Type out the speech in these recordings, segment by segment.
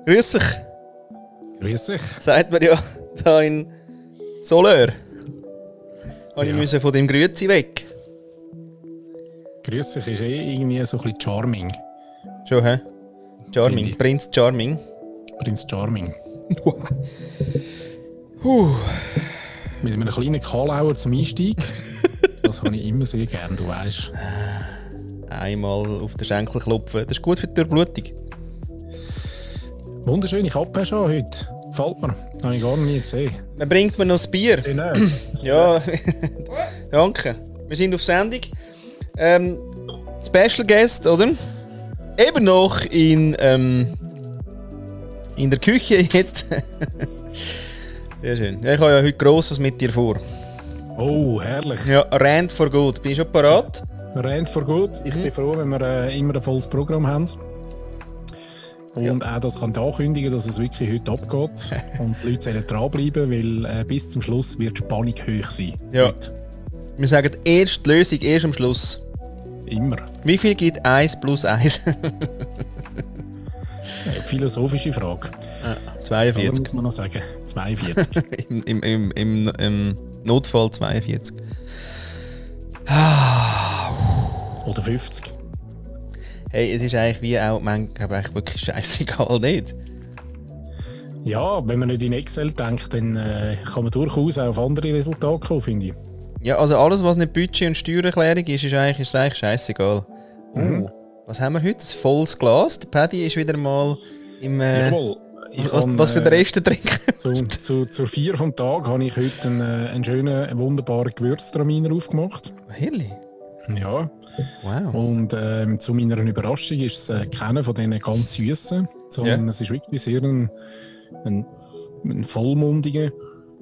Grüß dich. Grüß dich. Sagt man ja da in Solör. Habe ich müssen von dem Grüezi weg. Grüß dich ist irgendwie so ein bisschen charming. Schon, hä? Charming. Finde ich. Prinz Charming. Prinz Charming. Puh. Mit einem kleinen Kalauer zum Einstieg. Das habe ich immer sehr gern, du weißt. Einmal auf den Schenkel klopfen. Das ist gut für die Durchblutung. Wunderschöne Kappe hast du an heute. Gefällt mir. Habe ich gar nie gesehen. Dann bringt man noch das Bier. Ja, danke. Wir sind auf Sendung. Special Guest, oder? Eben noch in der Küche jetzt. Sehr schön. Ja, ich habe ja heute Grosses mit dir vor. Oh, herrlich. Ja, Rand for Good. Bin ich schon parat? Rand vor gut. Ich bin froh, wenn wir immer ein volles Programm haben. Und auch das kann ankündigen, dass es wirklich heute abgeht. Und die Leute sollen dranbleiben, weil bis zum Schluss wird die Spannung hoch sein. Ja. Heute. Wir sagen erst die Lösung, erst am Schluss. Immer. Wie viel gibt 1 plus 1? Philosophische Frage. 42. Aber muss man noch sagen. 42. Im Notfall 42. Oder 50. Hey, es ist eigentlich wie auch manchmal eigentlich wirklich scheißegal, nicht? Ja, wenn man nicht in Excel denkt, dann kann man durchaus auch auf andere Resultate kommen, finde ich. Ja, also alles, was nicht Budget- und Steuererklärung ist eigentlich scheißegal. Was haben wir heute? Ein volles Glas. Der Paddy ist wieder mal im... Jawohl. was für den Rest trinken? Zur 4 vom Tag habe ich heute einen schönen, wunderbaren Gewürztraminer aufgemacht. Really? Ja. Wow. Und zu meiner Überraschung ist es keiner von diesen ganz süßen, sondern es ist wirklich sehr ein vollmundiger.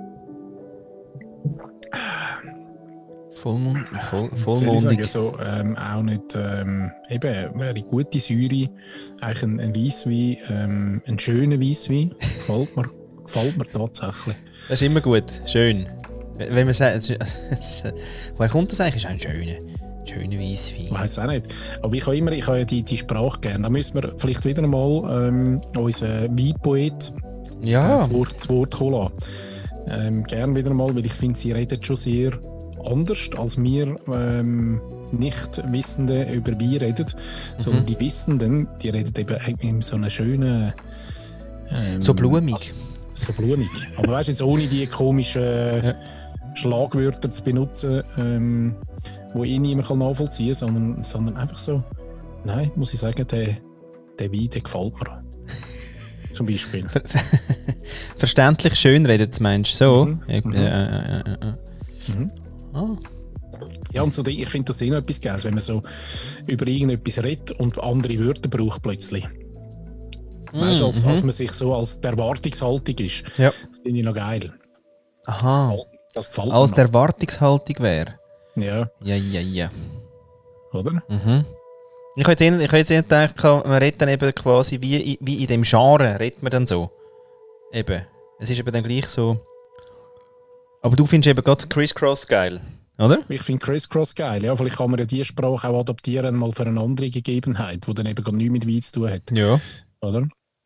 Vollmundig. Also, auch nicht eben eine gute Säure, eigentlich ein Weisswein, ein schöner Weisswein. Gefällt mir tatsächlich. Das ist immer gut. Schön. Wenn man sagt, woher kommt das eigentlich? Ist ein schöner Weisswein. Ich weiss auch nicht. Aber ich habe ja die Sprache gerne. Da müssen wir vielleicht wieder einmal unseren Weinpoet das Wort kommen lassen. Gerne wieder einmal, weil ich finde, sie redet schon sehr anders, als wir Nicht-Wissende über Wein reden. Sondern die Wissenden, die reden eben in so einer schönen... so blumig. So blumig. Aber weißt du, jetzt ohne die komischen Schlagwörter zu benutzen, die niemand nachvollziehen kann, sondern einfach so, nein, muss ich sagen, der Wein, der gefällt mir. Zum Beispiel. Verständlich schön redet, meinst du? So? Ja, und so, ich finde das noch etwas Geiles, wenn man so über irgendetwas redet und andere Wörter braucht plötzlich. Weißt du, als man sich so als der Erwartungshaltung ist. Ja. Das finde ich noch geil. Aha. Das gefällt mir. Als noch. der Erwartungshaltung wäre. Ja. Ja. Oder? Ich habe jetzt gedacht, man redet dann eben quasi wie in dem Genre, redet man dann so. Eben. Es ist eben dann gleich so. Aber du findest eben gerade Criss-Cross geil, oder? Ich finde Criss-Cross geil. Ja, vielleicht kann man ja die Sprache auch adaptieren mal für eine andere Gegebenheit, die dann eben gar nichts mit Wein zu tun hat. Ja. Oder?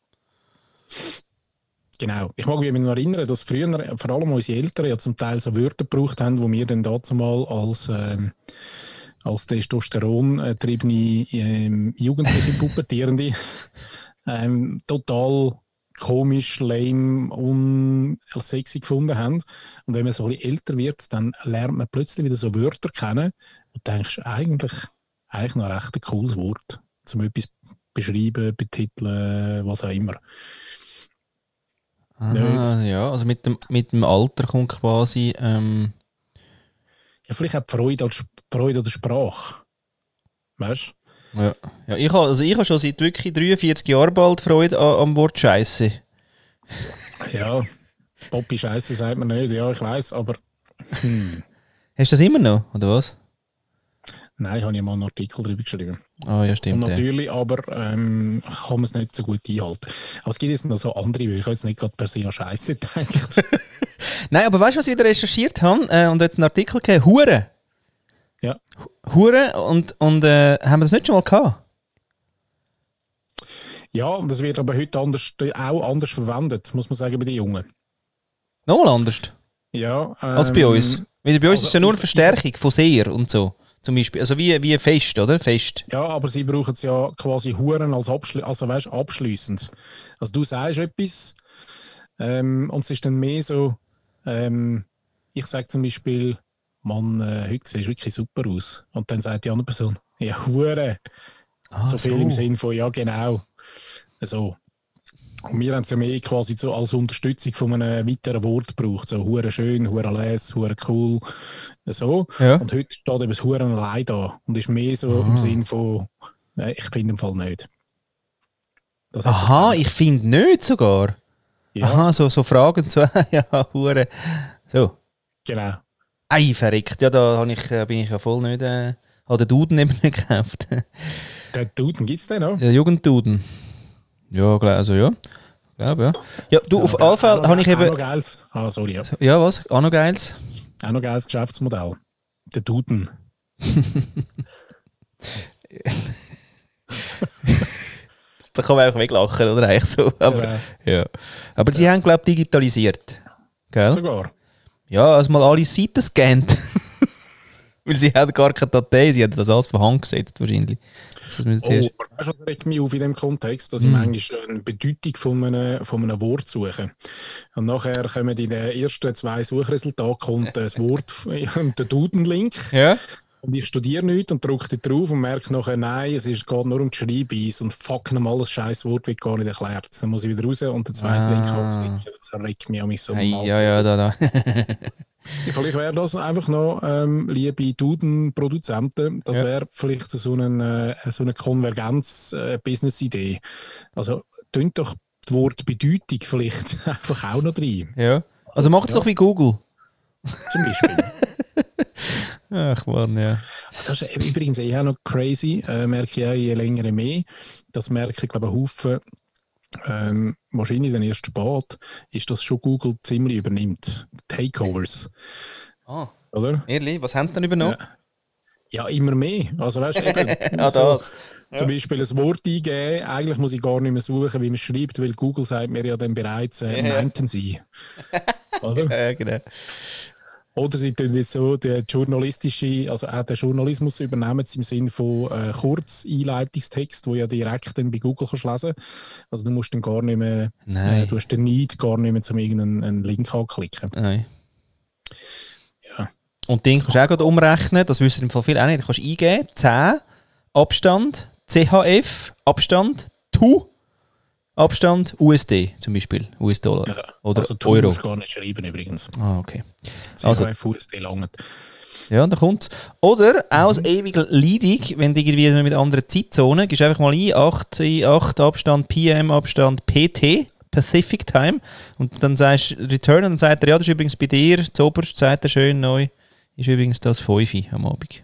Genau. Ich mag mich noch erinnern, dass früher vor allem unsere Eltern ja zum Teil so Wörter gebraucht haben, die wir dann dazu mal als Testosteron-triebene jugendliche Pubertierende total komisch, lame, unsexy gefunden haben. Und wenn man so ein bisschen älter wird, dann lernt man plötzlich wieder so Wörter kennen und denkst, eigentlich noch recht ein cooles Wort, um etwas beschreiben, betiteln, was auch immer. Ja, also mit dem Alter kommt quasi... Ja, vielleicht auch die Freude an der Sprache. Weißt du? Ja, ich habe schon seit wirklich 43 Jahren bald Freude am Wort Scheisse. Ja, Poppy Scheisse sagt man nicht, ja, ich weiss, aber. Hast du das immer noch, oder was? Nein, ich habe ja mal einen Artikel darüber geschrieben. Ah, ja, stimmt. Und natürlich, aber kann man es nicht so gut einhalten. Aber es gibt jetzt noch so andere, weil ich jetzt nicht gerade per se an Scheisse gedacht. Nein, aber weißt du, was ich wieder recherchiert habe? Und jetzt einen Artikel gegeben? Hure. Ja. Hure und haben wir das nicht schon mal gehabt? Ja, und das wird aber heute auch anders verwendet, muss man sagen, bei den Jungen. Nochmal anders Ja, als bei uns. Weil bei uns ist es ja nur eine ich, Verstärkung von sehr und so. Zum Beispiel. Also wie fest, oder? Fest. ja, aber sie brauchen es ja quasi Huren als abschliessend. Also du sagst etwas und es ist dann mehr so, ich sage zum Beispiel, Mann, heute siehst du wirklich super aus. Und dann sagt die andere Person, ja, Hure. Ah, So viel im so. Sinn von, ja, genau. So. Und wir haben es ja mehr quasi so als Unterstützung von einem weiteren Wort gebraucht. So, hure schön, hure les, hure cool. So. Ja. Und heute steht eben das Huren allein da. Und ist mehr so im Sinn von, ich finde im Fall nicht. Das hat sich Aha, geändert. ich finde nicht sogar. Ja, Aha, so Fragen zu, ja, Hure. So. genau. Ei, verrückt. Ja, da bin ich ja voll nicht, habe den Duden eben nicht gekauft. Den Duden gibt es den noch. Der Jugendduden. Ja, also ja. Glaube, ja. Ja, du, auf jeden Fall habe ich Auch eben... noch geiles. Ah, sorry, ja. Ja, was? Auch noch Geiles? Auch noch geiles Geschäftsmodell. Der Duden. Da kann man einfach weglachen, oder? Eigentlich so. Aber, Genau. ja. Aber sie haben, glaube ich, digitalisiert. Gell? Sogar. Ja, also mal alle Seiten scannt. Weil sie haben gar keine Datei, sie haben das alles von Hand gesetzt wahrscheinlich. Das müssen sie Oh, erst- aber weißt du, was regt mich auf in dem Kontext, dass ich manchmal eine Bedeutung von einem Wort suche. Und nachher kommen in den ersten 2 Suchresultaten kommt das Wort und der Duden-Link. Ja? Und ich studiere nichts und drücke dort drauf und merke nachher, nein, geht nur um die Schreibweise und fuck nochmal, das scheiß Wort wird gar nicht erklärt. Dann muss ich wieder raus und den zweiten Link anklicken. Das regt mich an mich so Ei, maßlos. ja, da. Vielleicht wäre das einfach noch, liebe Duden-Produzenten, das Ja. wäre vielleicht so eine Konvergenz-Business-Idee. Also, tönt doch das Wort Bedeutung vielleicht einfach auch noch rein. Ja. Also macht es Ja. doch wie Google. Zum Beispiel. Ach Mann, ja. Das ist übrigens auch noch crazy, merke ich auch je länger je mehr. Das merke ich, glaube ich, einen Haufen. Wahrscheinlich dann erst spät, ist, dass schon Google ziemlich übernimmt. Takeovers. Ah, Oder? ehrlich, was haben sie denn übernommen? Ja, immer mehr. Also weißt du, eben, Ah, das. zum Beispiel ein Wort eingeben, eigentlich muss ich gar nicht mehr suchen, wie man es schreibt, weil Google sagt mir ja dann bereits, meinten sie. Oder? Ja, genau. Oder sie tun jetzt so den journalistische, also auch den Journalismus übernehmen im Sinne von Kurzeinleitungstext, wo ja direkt dann bei Google kannst lesen. Also du musst dann gar nicht mehr, Nein. du hast den Need gar nicht mehr zum irgendeinen Link anklicken. Nein. Ja. Und den kannst du auch gerade umrechnen, das wissen im Fall viele auch nicht. Du kannst eingeben, 10, Abstand, CHF, Abstand, TU, Abstand, USD zum Beispiel, US-Dollar. Ja. Oder Also du Euro. musst gar nicht schreiben übrigens. Ah, okay. Also, Also- USD langt. Ja, da kommt's. Oder auch als ewige Leidig, wenn du irgendwie mit anderen Zeitzonen, gehst einfach mal ein, 8 Abstand, PM Abstand, PT, Pacific Time, und dann sagst du Return und dann sagt er, ja, das ist übrigens bei dir, zuoberst, sagt er schön neu, ist übrigens das 5 am Abend.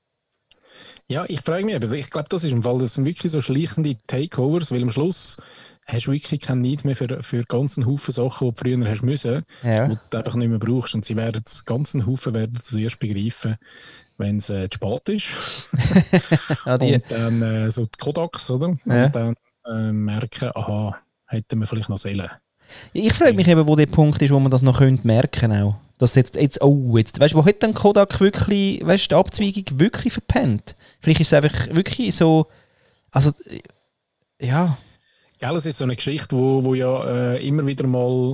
Ja, ich frage mich, aber ich glaube, das ist im Fall, das sind wirklich so schleichende Takeovers, weil am Schluss hast du wirklich keinen Need mehr für ganzen Haufen Sachen, die du früher hast müssen, Ja. die du einfach nicht mehr brauchst. Und sie werden das ganzen Haufen werden das erst begreifen, wenn es zu spät ist. Ah, die. Und dann so die Kodaks, oder? Ja. Und dann merken, aha, hätten wir vielleicht noch sollen. Ich frage mich eben, wo der Punkt ist, wo man das noch merken könnte auch. Dass jetzt, weißt du, wo hat dann Kodak wirklich, weißt du, die Abzweigung wirklich verpennt? Vielleicht ist es einfach wirklich so, also, ja. Gell, es ist so eine Geschichte, wo ja immer wieder mal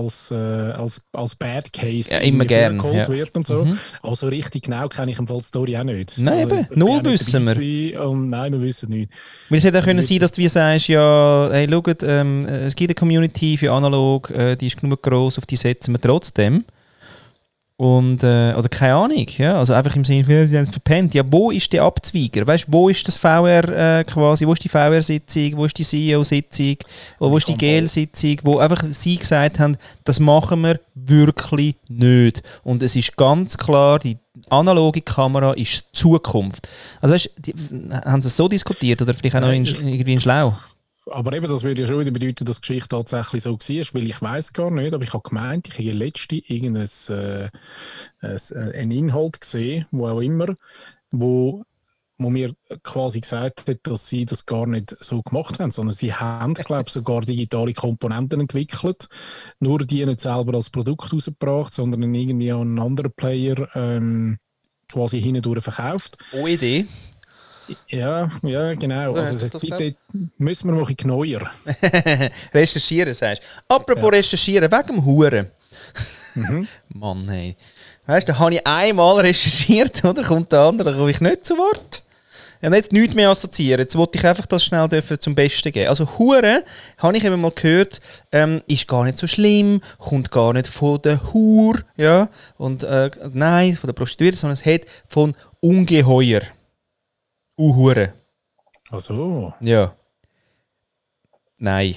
als Bad Case Ja, immer gern, geholt ja. wird und so. Also richtig genau kenne ich im Fall die Story auch nicht. Nein, Also, eben, ich bin null auch nicht wissen dabei wir. gewesen und nein, wir wissen nicht. Weil es hätte auch können sein, dass du wie sagst, ja, hey, schaut, es gibt eine Community für analog, die ist genug gross, auf die setzen wir trotzdem. Und, oder keine Ahnung, ja, also einfach im Sinne, sie haben es verpennt. Ja, wo ist der Abzweiger? Weißt du, wo ist das VR quasi, wo ist die VR-Sitzung, wo ist die CEO-Sitzung, wo ist die GL-Sitzung, wo einfach sie gesagt haben, das machen wir wirklich nicht. Und es ist ganz klar, die analoge Kamera ist die Zukunft. Also weißt du, haben sie es so diskutiert oder vielleicht auch noch irgendwie in Schlau? Aber eben, das würde ja schon wieder bedeuten, dass die Geschichte tatsächlich so war, weil ich weiß gar nicht, aber ich habe gemeint, ich habe letzte einen Inhalt gesehen, wo auch immer, wo wo mir quasi gesagt hat, dass sie das gar nicht so gemacht haben, sondern sie haben, glaube ich, sogar digitale Komponenten entwickelt, nur die nicht selber als Produkt rausgebracht, sondern irgendwie an einen anderen Player quasi hindurch verkauft. OED. Ja, genau. Oder Also hast du das dort müssen wir noch ein bisschen neuer. Recherchieren, sagst du. Apropos recherchieren, wegen dem Huren. Mhm. Mann, hey. Weißt du, da habe ich einmal recherchiert, oder? Kommt der andere, da komme ich nicht zu Wort. Ja, jetzt nichts mehr assoziieren. Jetzt wollte ich einfach das schnell zum Besten geben. Also Hure, habe ich eben mal gehört, ist gar nicht so schlimm, kommt gar nicht von der Hur, ja. Und nein, von der Prostituierten, sondern es hat von Ungeheuer. Hure. Ach so. Ja. Nein.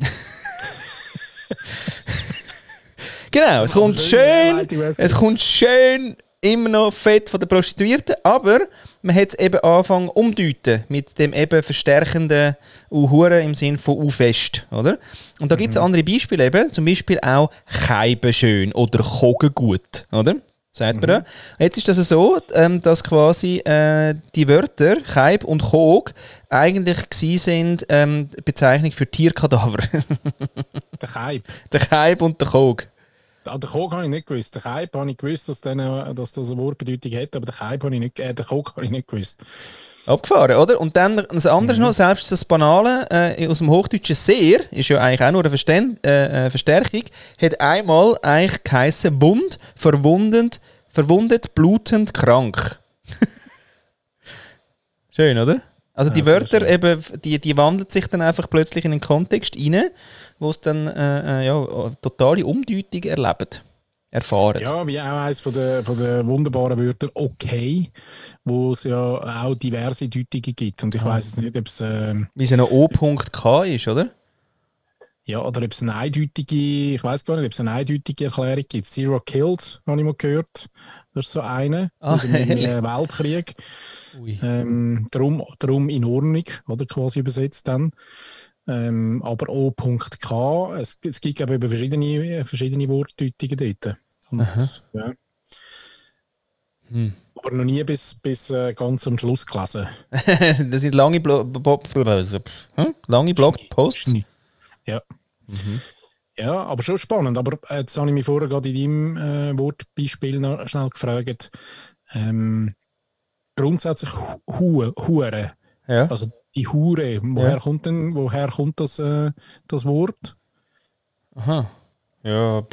Genau, es kommt schön immer noch Fett von der Prostituierten, aber man hat es eben angefangen umdeuten mit dem eben verstärkenden Uhure im Sinne von U-Fest, oder? Und da gibt es andere Beispiele eben, zum Beispiel auch Cheibenschön oder Kogengut, oder? Sagt man da. Jetzt ist das so, dass quasi die Wörter Cheib und Kog eigentlich sind Bezeichnung für Tierkadaver. Der Cheib. Der Cheib und der Kog. Den Kog habe ich nicht gewusst. Den Cheib habe ich gewusst, dass das eine Wortbedeutung hat, aber den Cheib habe ich nicht, den Kog habe ich nicht gewusst. Abgefahren, oder? Und dann das andere noch, selbst das Banale aus dem Hochdeutschen sehr, ist ja eigentlich auch nur eine Verstärkung, hat einmal eigentlich geheissen Wund, verwundet, blutend, krank. Schön, oder? Also die Wörter eben, die wandeln sich dann einfach plötzlich in einen Kontext rein, wo es dann totale Umdeutung erfahren. Ja, wie auch eines von den wunderbaren Wörtern okay, wo es ja auch diverse Deutungen gibt. Und ich weiss jetzt nicht, ob es... wie es noch O.K. ist, oder? Ja, oder ob es eine eindeutige... Ich weiss gar nicht, ob es eine eindeutige Erklärung gibt. Zero Killed, habe ich mal gehört. Das ist so eine. Aus dem Weltkrieg. Darum in Ordnung, oder quasi übersetzt dann. Aber O.K. Es gibt, glaube ich, verschiedene Wortdeutungen dort. Und, ja. Aber noch nie bis ganz am Schluss gelesen. Das sind lange Blogposts. Ja. Ja, aber schon spannend. Aber jetzt habe ich mich vorher gerade in deinem Wortbeispiel noch schnell gefragt. Grundsätzlich Hure. Ja. Also die Hure, woher kommt das Wort? Aha. Ja.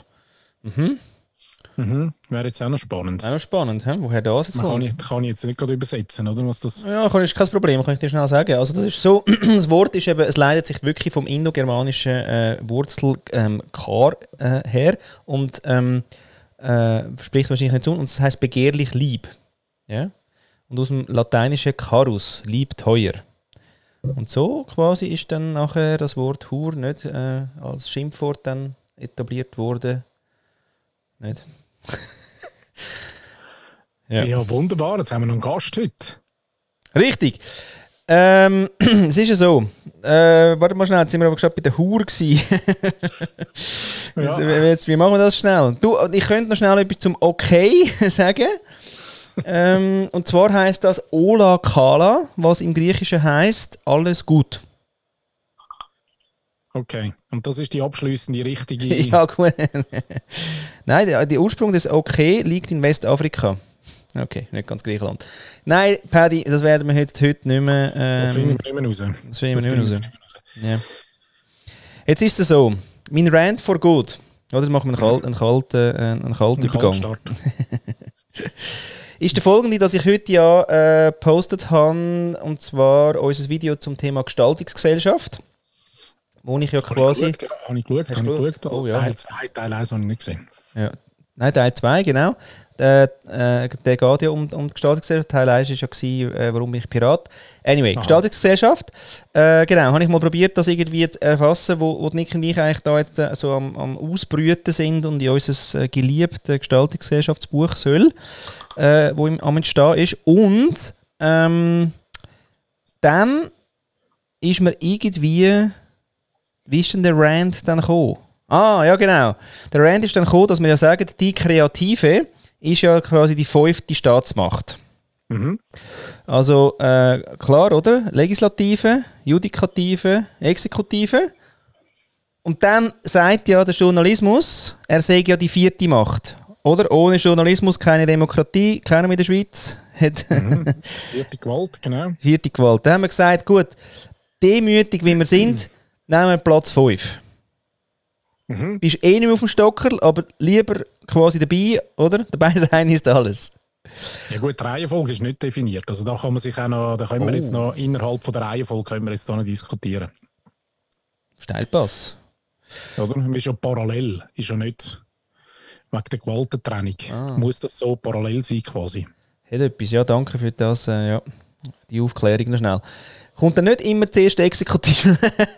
Wäre jetzt auch noch spannend. Auch noch spannend, woher das jetzt kommt. Kann ich jetzt nicht gerade übersetzen, oder? Was das... Ja, ist kein Problem, kann ich dir schnell sagen. Also das ist so, das Wort ist eben, es leitet sich wirklich vom indogermanischen Wurzel Kar her und spricht wahrscheinlich nicht zu und es heisst begehrlich lieb. Ja? Und aus dem lateinischen carus, lieb teuer. Und so quasi ist dann nachher das Wort Hur nicht als Schimpfwort dann etabliert worden. Nicht? Ja, wunderbar. Jetzt haben wir noch einen Gast heute. Richtig. Es ist ja so. Warte mal schnell, jetzt sind wir aber gerade bei der Hur gewesen. Wie machen wir das schnell? Ich könnte noch schnell etwas zum Okay sagen. Und zwar heisst das Ola Kala, was im Griechischen heisst alles gut. Okay, und das ist die abschliessende richtige... Ja, gut. Nein, der Ursprung des Okay liegt in Westafrika. Okay, nicht ganz Griechenland. Nein, Paddy, das werden wir heute nicht mehr... das finden wir nicht mehr raus. Das finden wir nicht mehr raus. Ja. Jetzt ist es so, mein Rant for good. Oder das machen wir einen kalten Übergang. Ist der folgende, dass ich heute ja gepostet habe, und zwar unser Video zum Thema Gestaltungsgesellschaft. Wo ich ja quasi... Habe ich geschaut. Oh, ja. Teil 1 habe ich nicht gesehen. Ja. Nein, Teil 2, genau. Der geht ja um die Gestaltungsgesellschaft. Teil 1 war ja, warum bin ich Pirat. Anyway, Gestaltungsgesellschaft. Genau, habe ich mal probiert, das irgendwie zu erfassen, wo Nick und ich eigentlich da jetzt so am Ausbrüten sind und in unser geliebtes Gestaltungsgesellschaftsbuch soll, wo am Entstehen ist. Und dann ist mir irgendwie... Wie ist denn der Rant dann gekommen? Ah, ja genau. Der Rant ist dann gekommen, dass wir ja sagen, die Kreative ist ja quasi die 5. Staatsmacht. Mhm. Also klar, oder? Legislative, Judikative, Exekutive. Und dann sagt ja der Journalismus, er sei ja die vierte Macht. Oder? Ohne Journalismus keine Demokratie, keiner in der Schweiz. Hat Vierte Gewalt, genau. vierte Gewalt. Dann haben wir gesagt, gut, demütig wie wir sind, nehmen wir Platz 5. Bist eh nicht mehr auf dem Stockerl, aber lieber quasi dabei, oder? Dabei sein ist alles. Ja gut, die Reihenfolge ist nicht definiert. Also da kann man sich auch noch, da können wir jetzt noch innerhalb von der Reihenfolge können wir jetzt da noch diskutieren. Steilpass. Oder? Wir ist ja parallel, ist ja nicht wegen der Gewaltentrennung. Muss das so parallel sein quasi. Hat etwas, ja, danke für das, ja, die Aufklärung noch schnell. Kommt dann nicht immer zuerst die Exekutive?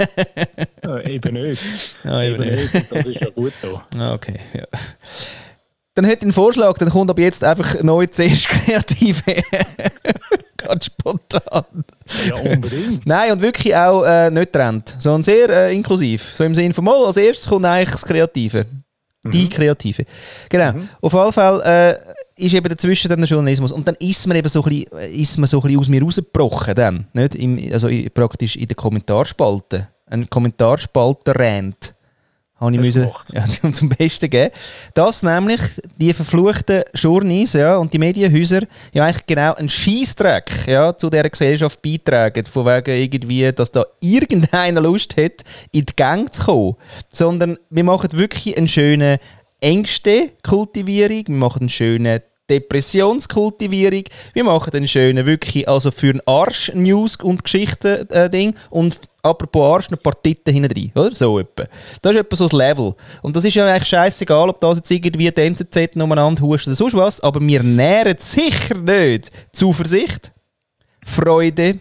Eben nicht. Ja, eben nicht. Das ist ja gut da. Ah, okay, ja. Dann hätte ich einen Vorschlag, dann kommt ab jetzt einfach neu zuerst Kreative. Ganz spontan. Ja, unbedingt. Nein, und wirklich auch nicht getrennt, sondern sehr inklusiv. So im Sinne von mal, als erstes kommt eigentlich das Kreative. Die Kreative. Genau. Auf jeden Fall ist eben dazwischen dann der Journalismus. Und dann ist man eben so ein bisschen aus mir rausgebrochen. Dann, nicht? Praktisch in der Kommentarspalte. Ein Kommentarspalte-Rant habe ich zum Besten geben. Dass nämlich die verfluchten Journeys und die Medienhäuser ja eigentlich genau einen Scheissdreck zu dieser Gesellschaft beitragen. Von wegen irgendwie, dass da irgendeiner Lust hat, in die Gang zu kommen. Sondern wir machen wirklich einen schönen Ängste-Kultivierung, wir machen einen schönen Depressionskultivierung, wir machen einen schönen wirklich, also für einen Arsch-News- und Geschichten-Ding und apropos Arsch, ein paar Titten hinten rein, oder? So etwa. Das ist etwa so das Level. Und das ist ja eigentlich scheißegal, ob das jetzt irgendwie die NZZ umeinander huscht oder sonst was, aber wir nähren sicher nicht Zuversicht, Freude,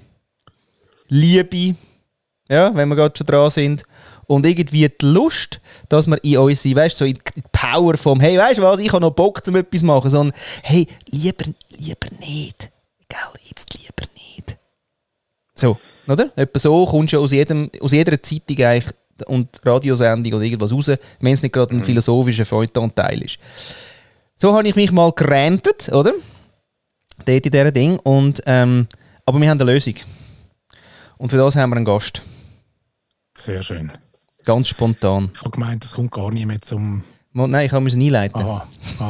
Liebe, ja, wenn wir gerade schon dran sind, und irgendwie die Lust, dass wir in unsere, weißt du, so in die Power vom, hey, weißt du was, ich habe noch Bock, zum etwas zu machen, sondern, hey, lieber nicht. Gell, jetzt lieber nicht. So, oder? Etwa so kommst du aus jeder Zeitung eigentlich und Radiosendung oder irgendwas raus, wenn es nicht gerade ein philosophischer Feuilleton-Teil ist. So habe ich mich mal gerantet, oder? Dort in diesem Ding. Und, aber wir haben eine Lösung. Und für das haben wir einen Gast. Sehr schön. Ganz spontan. Ich habe gemeint, es kommt gar nicht mehr zum... Nein, ich musste einleiten. Aha.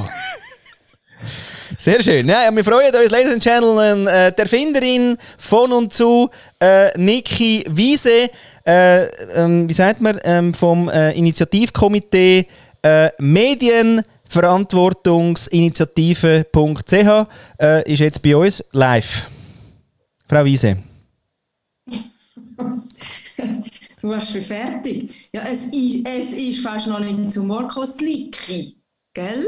Sehr schön. Ja, wir freuen uns, Ladies and Gentlemen, die Erfinderin von und zu Niki Wiese, wie sagt man, vom Initiativkomitee Medienverantwortungsinitiative.ch ist jetzt bei uns live. Frau Wiese. Du warst fertig. Ja, es ist fast noch nicht zu Markus Licky, gell?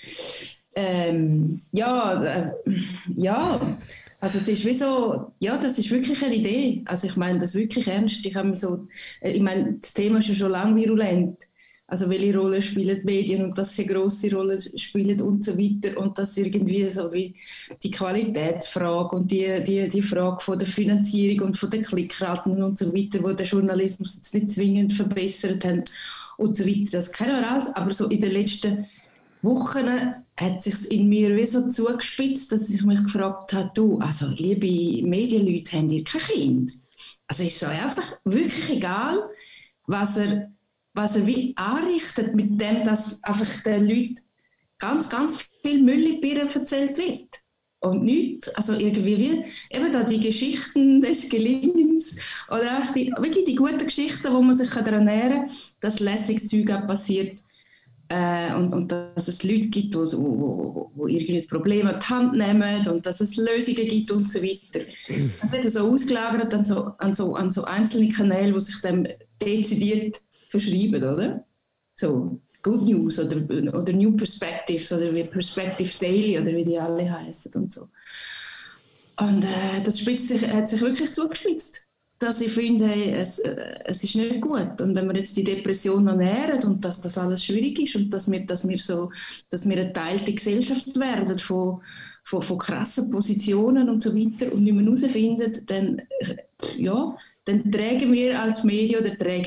Also es ist wie so, ja, das ist wirklich eine Idee. Also ich meine das wirklich ernst. Ich meine, das Thema ist ja schon lange virulent. Also welche Rolle spielen die Medien und dass sie eine grosse Rolle spielen und so weiter und dass irgendwie so wie die Qualitätsfrage und die Frage von der Finanzierung und von der Klickraten und so weiter, wo der Journalismus jetzt nicht zwingend verbessert haben und so weiter, das kennen wir alles, aber so in den letzten Wochen hat es sich in mir wie so zugespitzt, dass ich mich gefragt habe, du, also liebe Medienleute, habt ihr kein Kind? Also ist so einfach wirklich egal, was er wie anrichtet, mit dem, dass einfach den Leuten ganz, ganz viel Müll in die Birne erzählt wird. Und nichts, also irgendwie wie eben da die Geschichten des Gelingens oder auch wirklich die guten Geschichten, wo man sich daran erinnern kann, dass lässiges Zeug auch passiert und dass es Leute gibt, wo irgendwie Probleme an die Hand nehmen und dass es Lösungen gibt und so weiter. Das wird so ausgelagert an so einzelne Kanäle, die sich dem dezidiert verschreiben, oder? So Good News oder New Perspectives oder wie Perspective Daily oder wie die alle heißen und so. Und das hat sich wirklich zugespitzt. Dass ich finde, es ist nicht gut. Und wenn wir jetzt die Depression noch nähren und dass das alles schwierig ist und dass wir eine geteilte Gesellschaft werden von krassen Positionen und so weiter und nicht mehr herausfinden, dann tragen wir als Medien oder tragen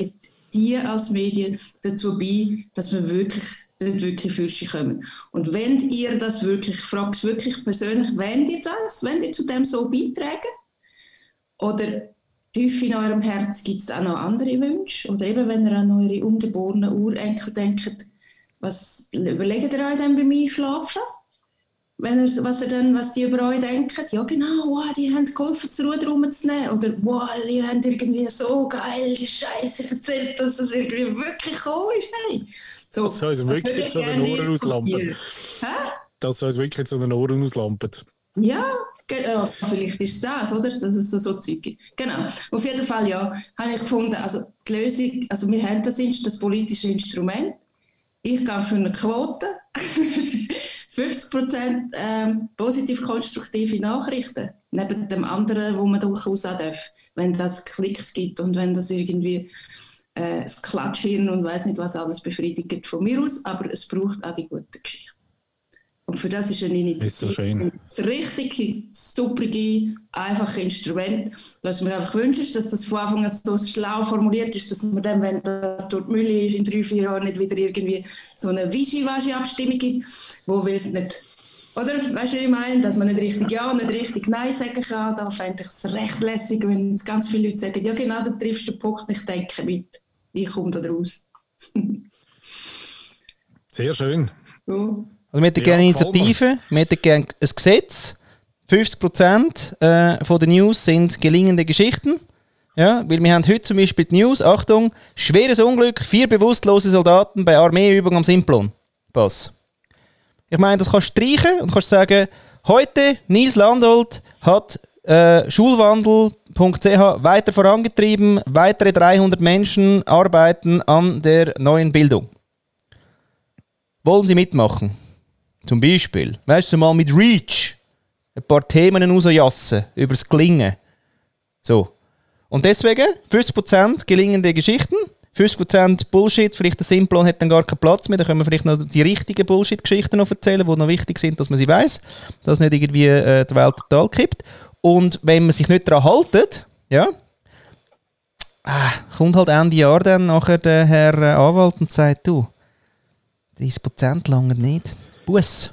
die als Medien dazu bei, dass wir wirklich für sie kommen. Und wenn ihr das wirklich, ich frage es wirklich persönlich, wenn ihr zu dem so beitragen? Oder tief in eurem Herz gibt es auch noch andere Wünsche? Oder eben, wenn ihr an eure ungeborenen Urenkel denkt, was überlegt ihr euch dann beim Einschlafen? Was die über euch denken? Ja genau, wow, die haben geholfen, das Ruder rumzunehmen. Oder wow, die haben irgendwie so geil die Scheiße erzählt, dass es irgendwie wirklich gekommen ist. Hey. So, das soll uns wirklich zu den Ohren auslampen. Das soll uns wirklich zu den Ohren auslampen. Ja, vielleicht ist es das, oder? Dass es so Zeug gibt. Genau. Auf jeden Fall, ja, habe ich gefunden, also die Lösung, also wir haben das politische Instrument. Ich gehe für eine Quote. 50% positiv-konstruktive Nachrichten. Neben dem anderen, wo man durchaus auch darf. Wenn das Klicks gibt und wenn das irgendwie das Klatschhirn und weiss nicht was alles befriedigt von mir aus, aber es braucht auch die gute Geschichte. Und für das ist eine Initiative das richtige, superige, einfache Instrument. Was ich mir einfach wünsche, ist, dass das von Anfang an so schlau formuliert ist, dass man dann, wenn das dort Mülle ist, in 3-4 Jahren nicht wieder irgendwie so eine Wischi-Waschi-Abstimmung gibt, wo wir es nicht, oder? Weißt du, was ich meine? Dass man nicht richtig Ja und nicht richtig Nein sagen kann. Da fände ich es recht lässig, wenn ganz viele Leute sagen, ja genau, da triffst du den Punkt, ich denke mit. Ich komme da raus. Sehr schön. So. Also wir hätten gerne Initiativen, wir hätten gerne ein Gesetz. 50% von den News sind gelingende Geschichten. Ja, weil wir haben heute zum Beispiel die News, Achtung, schweres Unglück, 4 bewusstlose Soldaten bei Armeeübung am Simplon. Pass. Ich meine, das kannst du streichen und kannst sagen, heute Nils Landolt hat schulwandel.ch weiter vorangetrieben, weitere 300 Menschen arbeiten an der neuen Bildung. Wollen Sie mitmachen? Zum Beispiel, weißt du, mal mit Reach ein paar Themen rausjassen über das Gelingen. So. Und deswegen 50% gelingende Geschichten, 50% Bullshit, vielleicht der Simplon hat dann gar keinen Platz mehr, dann können wir vielleicht noch die richtigen Bullshit-Geschichten noch erzählen, die noch wichtig sind, dass man sie weiss, dass nicht irgendwie die Welt total kippt. Und wenn man sich nicht daran haltet, ja, kommt halt Ende Jahr dann nachher der Herr Anwalt und sagt, du, 30% lange nicht. Buss.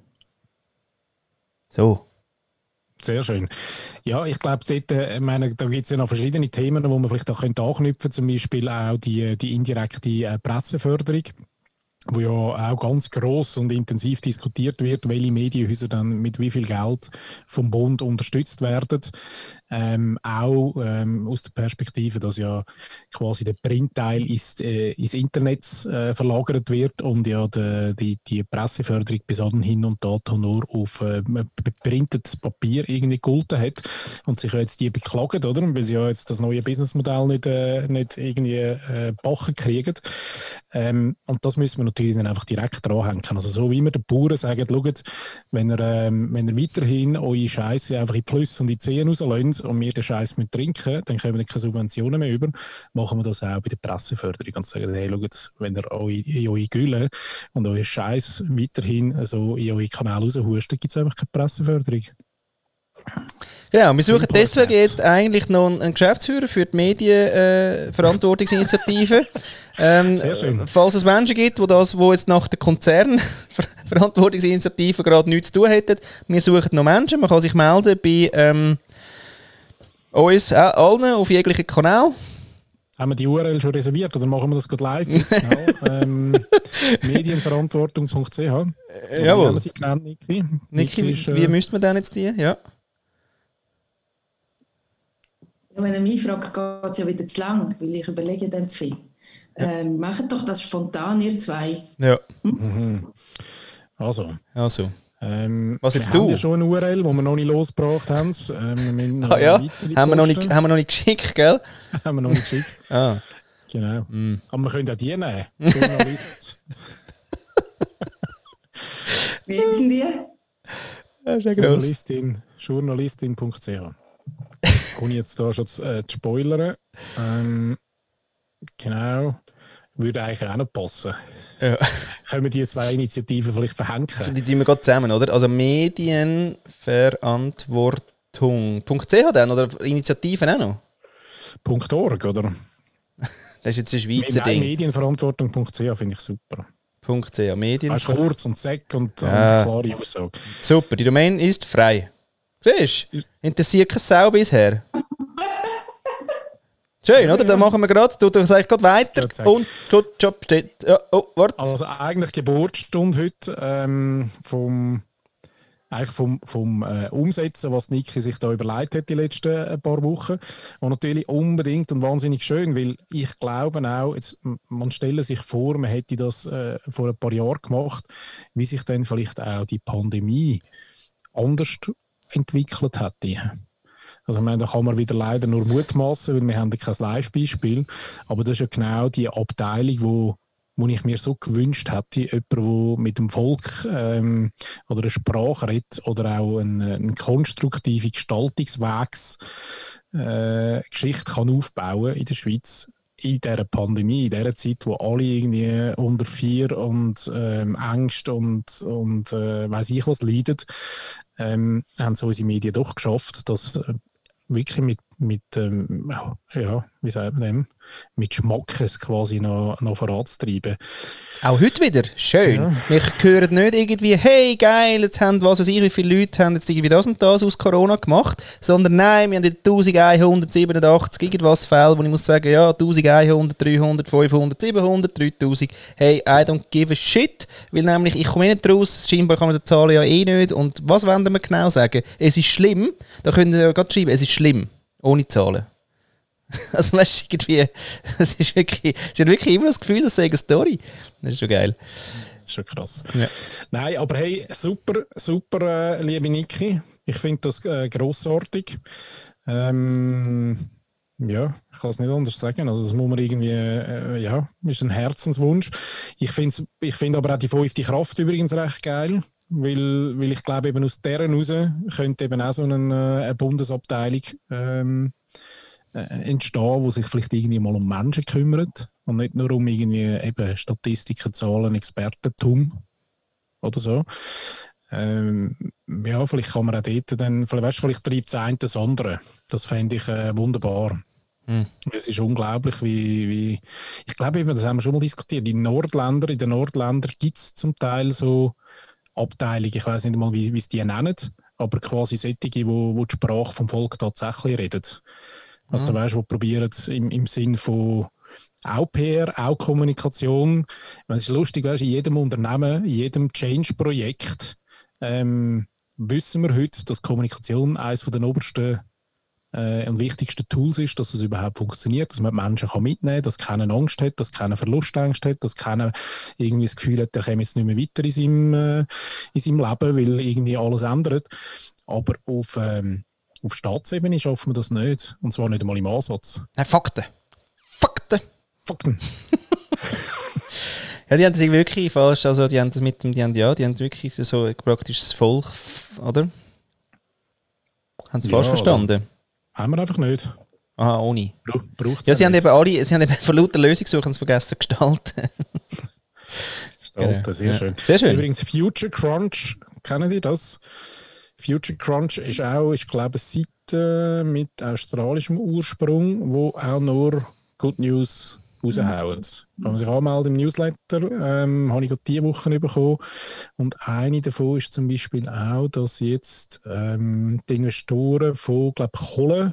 So. Sehr schön. Ja, ich glaube, da gibt es ja noch verschiedene Themen, wo man vielleicht auch anknüpfen könnte, zum Beispiel auch die indirekte Presseförderung, wo ja auch ganz gross und intensiv diskutiert wird, welche Medienhäuser dann mit wie viel Geld vom Bund unterstützt werden. Auch aus der Perspektive, dass ja quasi der Printteil ins Internet verlagert wird und ja die Presseförderung bis anhin und dato nur auf beprintetes Papier irgendwie gegolten hat und sich ja jetzt die beklagen, oder? Weil sie ja jetzt das neue Businessmodell nicht irgendwie backen kriegen. Und das müssen wir natürlich dann einfach direkt dranhängen. Also so wie wir den Bauern sagen, schaut, wenn ihr weiterhin eure Scheisse einfach in die Flüsse und in die Zehen rauslönt und wir den Scheiß trinken, dann können wir keine Subventionen mehr über. Machen wir das auch bei der Presseförderung und sagen, hey, schaut, wenn ihr eure Gülle und euren Scheiß weiterhin so in eure Kanäle raushustet, gibt es einfach keine Presseförderung. Genau, wir suchen deswegen jetzt eigentlich noch einen Geschäftsführer für die Medienverantwortungsinitiative. Sehr schön. Falls es Menschen gibt, die jetzt nach der Konzernverantwortungsinitiative gerade nichts zu tun hätten, wir suchen noch Menschen. Man kann sich melden bei uns allen auf jeglichen Kanal. Haben wir die URL schon reserviert oder machen wir das gerade live? Genau. Medienverantwortung.ch. Jawohl. Haben wir sie genannt, Niki? Niki, wie müsste man denn jetzt die? Ja. Wenn er mich fragt, geht es ja wieder zu lang, weil ich überlege dann zu viel. Macht doch das spontan, ihr zwei. Ja. Mhm. Also. Was jetzt wir du? haben ja schon eine URL, die wir noch nicht losgebracht haben. Haben wir noch nicht geschickt, gell? Haben wir noch nicht geschickt. Genau. Aber wir können auch die nehmen. Journalist. Wie sind die? Das ist ja gross. Journalistin.ch. Ohne jetzt da schon zu spoilern. Genau. Würde eigentlich auch noch passen. Ja. Können wir die zwei Initiativen vielleicht verhängen? Die tun wir gerade zusammen, oder? Also Medienverantwortung.ch dann? Oder Initiativen auch noch? .org, oder? Das ist jetzt ein Schweizer Ding. Medienverantwortung.ch finde ich super. .ch Medien. Weißt, kurz und zack und klare Aussage. Super, die Domain ist frei. Siehst du? Interessiert keine Sau bisher. Schön, oder? Dann machen wir gerade, du sagst gerade weiter und Job steht. Oh, warte. Also eigentlich Geburtsstunde heute vom Umsetzen, was Niki sich da überlegt hat die letzten paar Wochen. Und natürlich unbedingt und wahnsinnig schön, weil ich glaube auch, jetzt, man stelle sich vor, man hätte das vor ein paar Jahren gemacht, wie sich dann vielleicht auch die Pandemie anders entwickelt hätte. Also ich meine, da kann man wieder leider nur mutmaßen, weil wir haben kein Live-Beispiel. Aber das ist ja genau die Abteilung, wo ich mir so gewünscht hätte, jemand, der mit dem Volk oder eine Sprache redet oder auch eine konstruktive Gestaltungswegs-Geschichte kann aufbauen in der Schweiz in dieser Pandemie, in dieser Zeit, wo alle irgendwie unter Fear und Angst und weiss ich was leiden, haben so unsere Medien doch geschafft, dass wirklich mit wie sagt man dem, mit Schmackes quasi noch voranzutreiben. Auch heute wieder. Schön. Ja. Wir hören nicht irgendwie, hey, geil, jetzt haben was weiß ich, wie viele Leute haben jetzt irgendwie das und das aus Corona gemacht, sondern nein, wir haben 1187 irgendwas Fälle, wo ich muss sagen, ja, 1100, 300, 500, 700, 3000, hey, I don't give a shit, weil nämlich, ich komme nicht raus, scheinbar kann man die Zahlen ja eh nicht, und was wollen wir genau sagen? Es ist schlimm, da können wir ja gerade schreiben, es ist schlimm, ohne Zahlen. Also weißt du, irgendwie, es ist wirklich, sie haben wirklich immer das Gefühl, das sei eine Story. Das ist schon geil. Das ist schon krass. Ja. Nein, aber hey, super, liebe Niki. Ich finde das grossartig. Ja, ich kann es nicht anders sagen. Also das muss man irgendwie, ist ein Herzenswunsch. Ich finde aber auch die 5. Kraft übrigens recht geil. Weil ich glaube, eben aus deren raus könnte eben auch so eine Bundesabteilung entstehen, die sich vielleicht irgendwie mal um Menschen kümmert und nicht nur um irgendwie eben Statistiken, Zahlen, Expertentum oder so. Ja, vielleicht kann man auch dort dann, vielleicht treibt das eine das andere. Das fände ich wunderbar. Es ist unglaublich, wie ich glaube eben, das haben wir schon mal diskutiert, in den Nordländern gibt es zum Teil so Abteilungen, ich weiß nicht mal, wie es die nennen, aber quasi solche, wo die Sprache vom Volk tatsächlich redet. Also du weißt, wo probieren im Sinn von auch PR, auch Kommunikation. Es ist lustig, weißt, in jedem Unternehmen, in jedem Change-Projekt wissen wir heute, dass Kommunikation eines der obersten und wichtigsten Tools ist, dass es überhaupt funktioniert, dass man die Menschen mitnehmen kann, dass keiner Angst hat, dass keiner Verlustangst hat, dass keiner irgendwie das Gefühl hat, er kommt jetzt nicht mehr weiter in seinem Leben, weil irgendwie alles ändert. Aber auf Staatsebene schaffen wir das nicht. Und zwar nicht einmal im Ansatz. Nein, Fakten. Ja, die haben das wirklich falsch. Also die haben das die haben wirklich so praktisch das Volk, oder? Haben sie falsch verstanden? Haben wir einfach nicht. Aha, ohne. Braucht's ja, sie haben eben von lauter Lösungssuchen vergessen gestalten. Gestalten, sehr schön. Sehr schön. Übrigens Future Crunch, kennen Sie das? Future Crunch ist glaube ich, eine Seite mit australischem Ursprung, wo auch nur Good News raushauen. Kann man sich anmelden im Newsletter, habe ich gerade diese Woche bekommen. Und eine davon ist zum Beispiel auch, dass jetzt die Investoren von, glaube ich, Kohle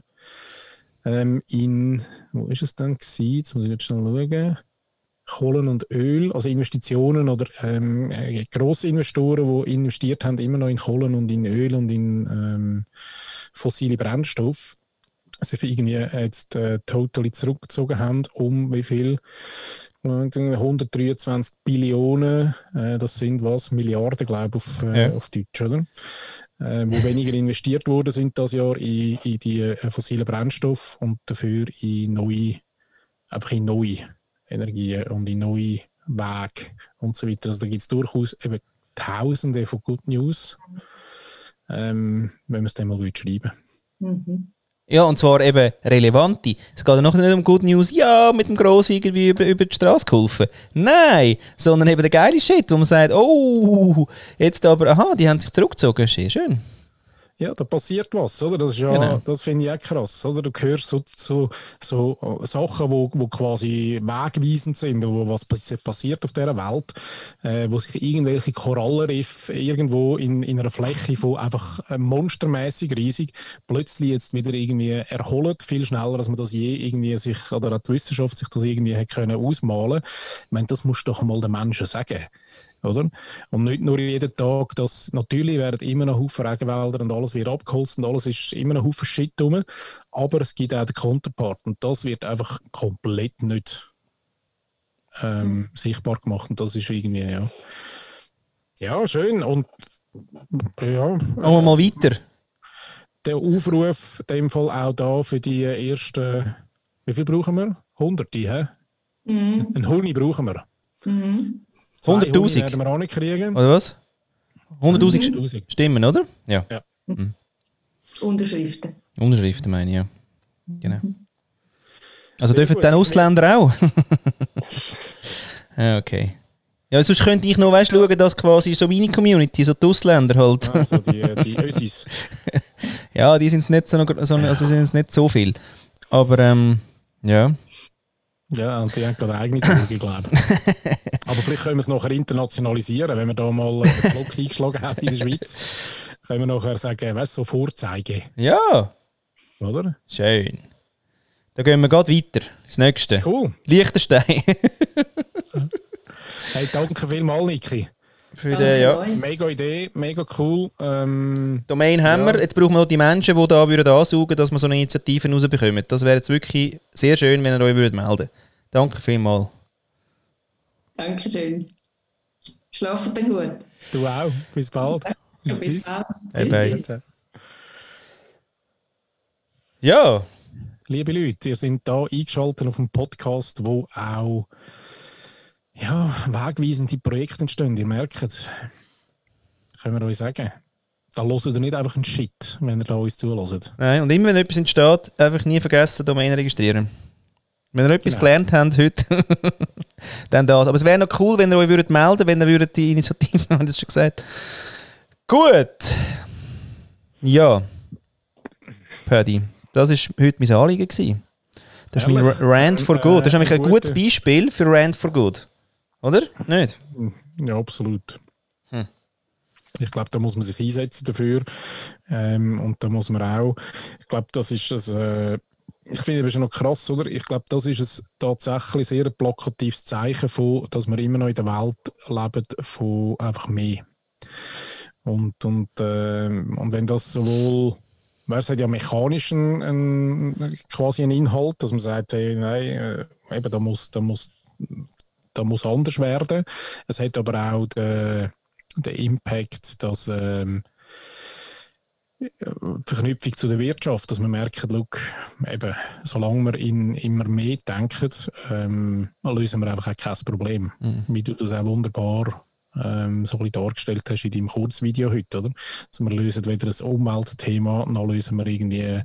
wo ist es denn gewesen? Jetzt muss ich jetzt schnell schauen. Kohlen und Öl, also Investitionen oder grosse Investoren, die investiert haben, immer noch in Kohlen und in Öl und in fossile Brennstoffe, sich irgendwie jetzt totally zurückgezogen haben, um wie viel? 123 Billionen, das sind was? Milliarden, glaube ich, auf Deutsch, oder? Wo weniger investiert worden sind das Jahr in die fossilen Brennstoffe und dafür in neue Energien und in neue Wege und so weiter. Also da gibt es durchaus eben Tausende von Good News, wenn man es dann mal schreiben will. Ja, und zwar eben relevante. Es geht ja noch nicht um Good News, ja, mit dem Grossen irgendwie über die Straße geholfen. Nein, sondern eben der geile Shit, wo man sagt, oh, jetzt aber, aha, die haben sich zurückgezogen. Sehr schön. Ja, da passiert was, oder? Das ist ja, Genau. das finde ich auch krass, oder? Du hörst so Sachen, wo quasi wegweisend sind, wo was passiert auf dieser Welt, wo sich irgendwelche Korallenriffe irgendwo in einer Fläche von einfach monstermäßig riesig plötzlich jetzt wieder irgendwie erholen, viel schneller, als man das je irgendwie sich, oder auch die Wissenschaft sich das irgendwie hat können ausmalen. Ich meine, das musst du doch mal den Menschen sagen. Oder? Und nicht nur jeden Tag, dass natürlich werden immer noch Haufen Regenwälder und alles wird abgeholzt und alles ist immer noch Haufen Shit rum, aber es gibt auch den Counterpart und das wird einfach komplett nicht sichtbar gemacht und das ist irgendwie, ja, schön und ja, Machen wir mal weiter. der Aufruf in dem Fall auch da für die ersten, wie viel brauchen wir? Hunderte, hä? Ein Huni brauchen wir. 100'000 werden wir auch nicht kriegen. Oder was? 100'000 100'000 Stimmen, oder? Ja. Unterschriften. Unterschriften meine ich, ja. Genau. Also dürfen dann Ausländer auch? Ja, okay. Ja, sonst könnte ich noch schauen, dass quasi so meine Community, so die Ausländer halt. Also die Ösis. Ja, die sind es nicht also sind es nicht so viel. Aber ja. Ja, und die haben gerade eigene Sorge, glaube ich. Aber vielleicht können wir es nachher internationalisieren, wenn wir da mal einen Block eingeschlagen haben in der Schweiz. Können wir nachher sagen, weißt du, so Vorzeige, Ja, oder? schön. Dann gehen wir gerade weiter. Das nächste. Cool. Liechtenstein. Hey, danke vielmals, Niki. Für den, ja. Mega Idee, mega cool. Domain haben Ja. wir. Jetzt brauchen wir noch die Menschen, die da würden ansaugen, dass wir so eine Initiative rausbekommen. Das wäre jetzt wirklich sehr schön, wenn ihr euch melden würdet. Danke vielmals. Dankeschön. Schlafen dann gut. Du auch. Bis bald. Bis bald. Bye, Tschüss, bye. tschüss. Ja, Liebe Leute, ihr seid da eingeschaltet auf einen Podcast, wo auch wegweisende Projekte entstehen. Ihr merkt, können wir euch sagen. Da hört ihr nicht einfach einen Shit, wenn ihr da uns zuhört. nein. Und immer wenn etwas entsteht, einfach nie vergessen, Domain registrieren. Wenn ihr etwas Genau. gelernt habt heute, dann das. Aber es wäre noch cool, wenn ihr euch melden würdet, wenn ihr würdet die Initiative, haben das schon gesagt. Gut. Ja. Paddy, das war heute mein Anliegen gewesen. Das ist mein Ehrlich? Rant for Good. Das ist nämlich ein gute- gutes Beispiel für Rant for Good. Oder? Nicht? Ja, absolut. Ich glaube, da muss man sich einsetzen dafür. Und da muss man auch, ich glaube, das ist ich finde das ist noch krass, oder? Ich glaube, das ist ein tatsächlich sehr plakatives Zeichen von, dass wir immer noch in der Welt leben von einfach mehr. Und wenn das sowohl, es hat ja mechanisch quasi einen Inhalt, dass man sagt, hey, nein, eben, da muss anders werden. Es hat aber auch den Impact, dass die Verknüpfung zu der Wirtschaft, dass man merkt, look, eben, solange wir in immer mehr denken, lösen wir einfach auch kein Problem. Wie du das auch wunderbar so ein bisschen dargestellt hast in deinem Kurzvideo heute, oder? Also wir lösen weder ein Umweltthema, noch lösen wir irgendwie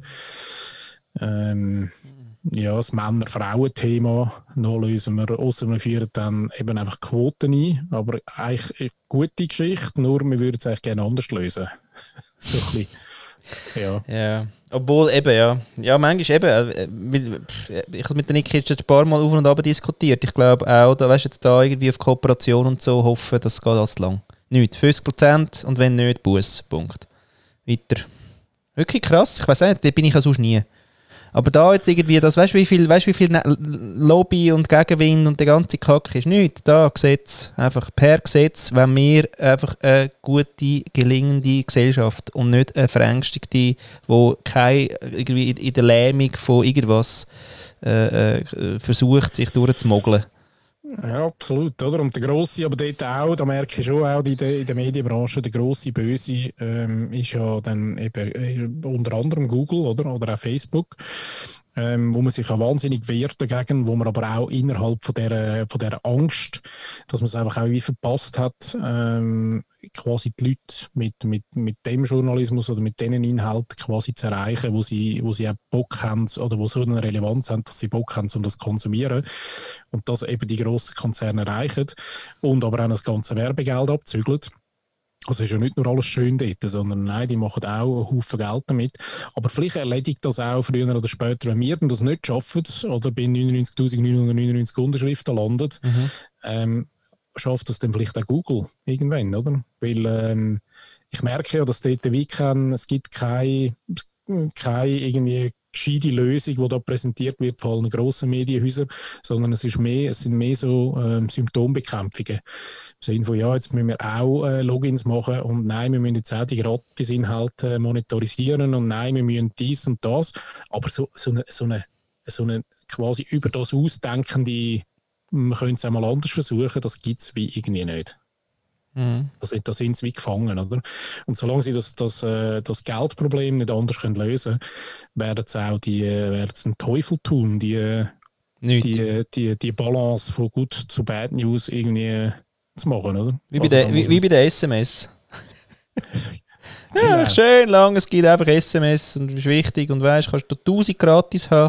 das Männer-Frauen-Thema, noch lösen wir, ausser wir führen dann eben einfach Quoten ein, aber eigentlich eine gute Geschichte, nur wir würden es eigentlich gerne anders lösen. So ein bisschen, ja. Ja. Obwohl eben, ja. Ja, manchmal eben. Ich habe mit der Niki jetzt schon ein paar Mal auf und ab diskutiert. Ich glaube auch, da weißt du jetzt da irgendwie auf Kooperation und so hoffen, das geht alles lang. Nicht. 50% und wenn nicht, Buß. Punkt. Weiter. Wirklich krass. Ich weiß nicht, da bin ich ja sonst nie. Aber da jetzt irgendwie, das, weißt du, wie viel Lobby und Gegenwind und der ganze Kack ist? Nichts. Da Gesetz, einfach per Gesetz, wenn wir einfach eine gute, gelingende Gesellschaft und nicht eine verängstigte, die irgendwie in der Lähmung von irgendwas versucht, sich durchzumogeln. Ja, absolut, oder? Und der Grosse, aber dort auch, da merke ich schon auch in der Medienbranche, der grosse Böse ist ja dann eben unter anderem Google, oder auch Facebook, wo man sich ja wahnsinnig wehrt dagegen, wo man aber auch innerhalb von der Angst, dass man es einfach auch wie verpasst hat, quasi die Leute mit dem Journalismus oder mit diesen Inhalten quasi zu erreichen, wo sie auch Bock haben oder wo so eine Relevanz haben, dass sie Bock haben, um das zu konsumieren und das eben die grossen Konzerne erreichen und aber auch das ganze Werbegeld abzügeln. Also ist ja nicht nur alles schön dort, sondern nein, die machen auch einen Haufen Geld damit. Aber vielleicht erledigt das auch früher oder später, wenn wir das nicht schaffen oder bei 99.999 Unterschriften landet, schafft das dann vielleicht auch Google irgendwann, oder? Weil ich merke ja, dass dort es gibt keine irgendwie gescheite Lösung, die da präsentiert wird von allen grossen Medienhäusern, sondern es sind mehr so Symptombekämpfungen. Im Sinne von, ja, jetzt müssen wir auch Logins machen und nein, wir müssen jetzt auch die Gratis-Inhalte monetarisieren und nein, wir müssen dies und das. Aber so eine quasi über das ausdenkende, man könnte es einmal anders versuchen, das gibt es wie irgendwie nicht. Da sind sie wie gefangen, oder? Und solange sie das Geldproblem nicht anders lösen können, werden sie auch den Teufel tun, die Balance von gut zu bad News irgendwie zu machen, oder? Wie bei der SMS. Genau. Ja, schön lang, es gibt einfach SMS und das ist wichtig und weißt, kannst du 1000 gratis haben.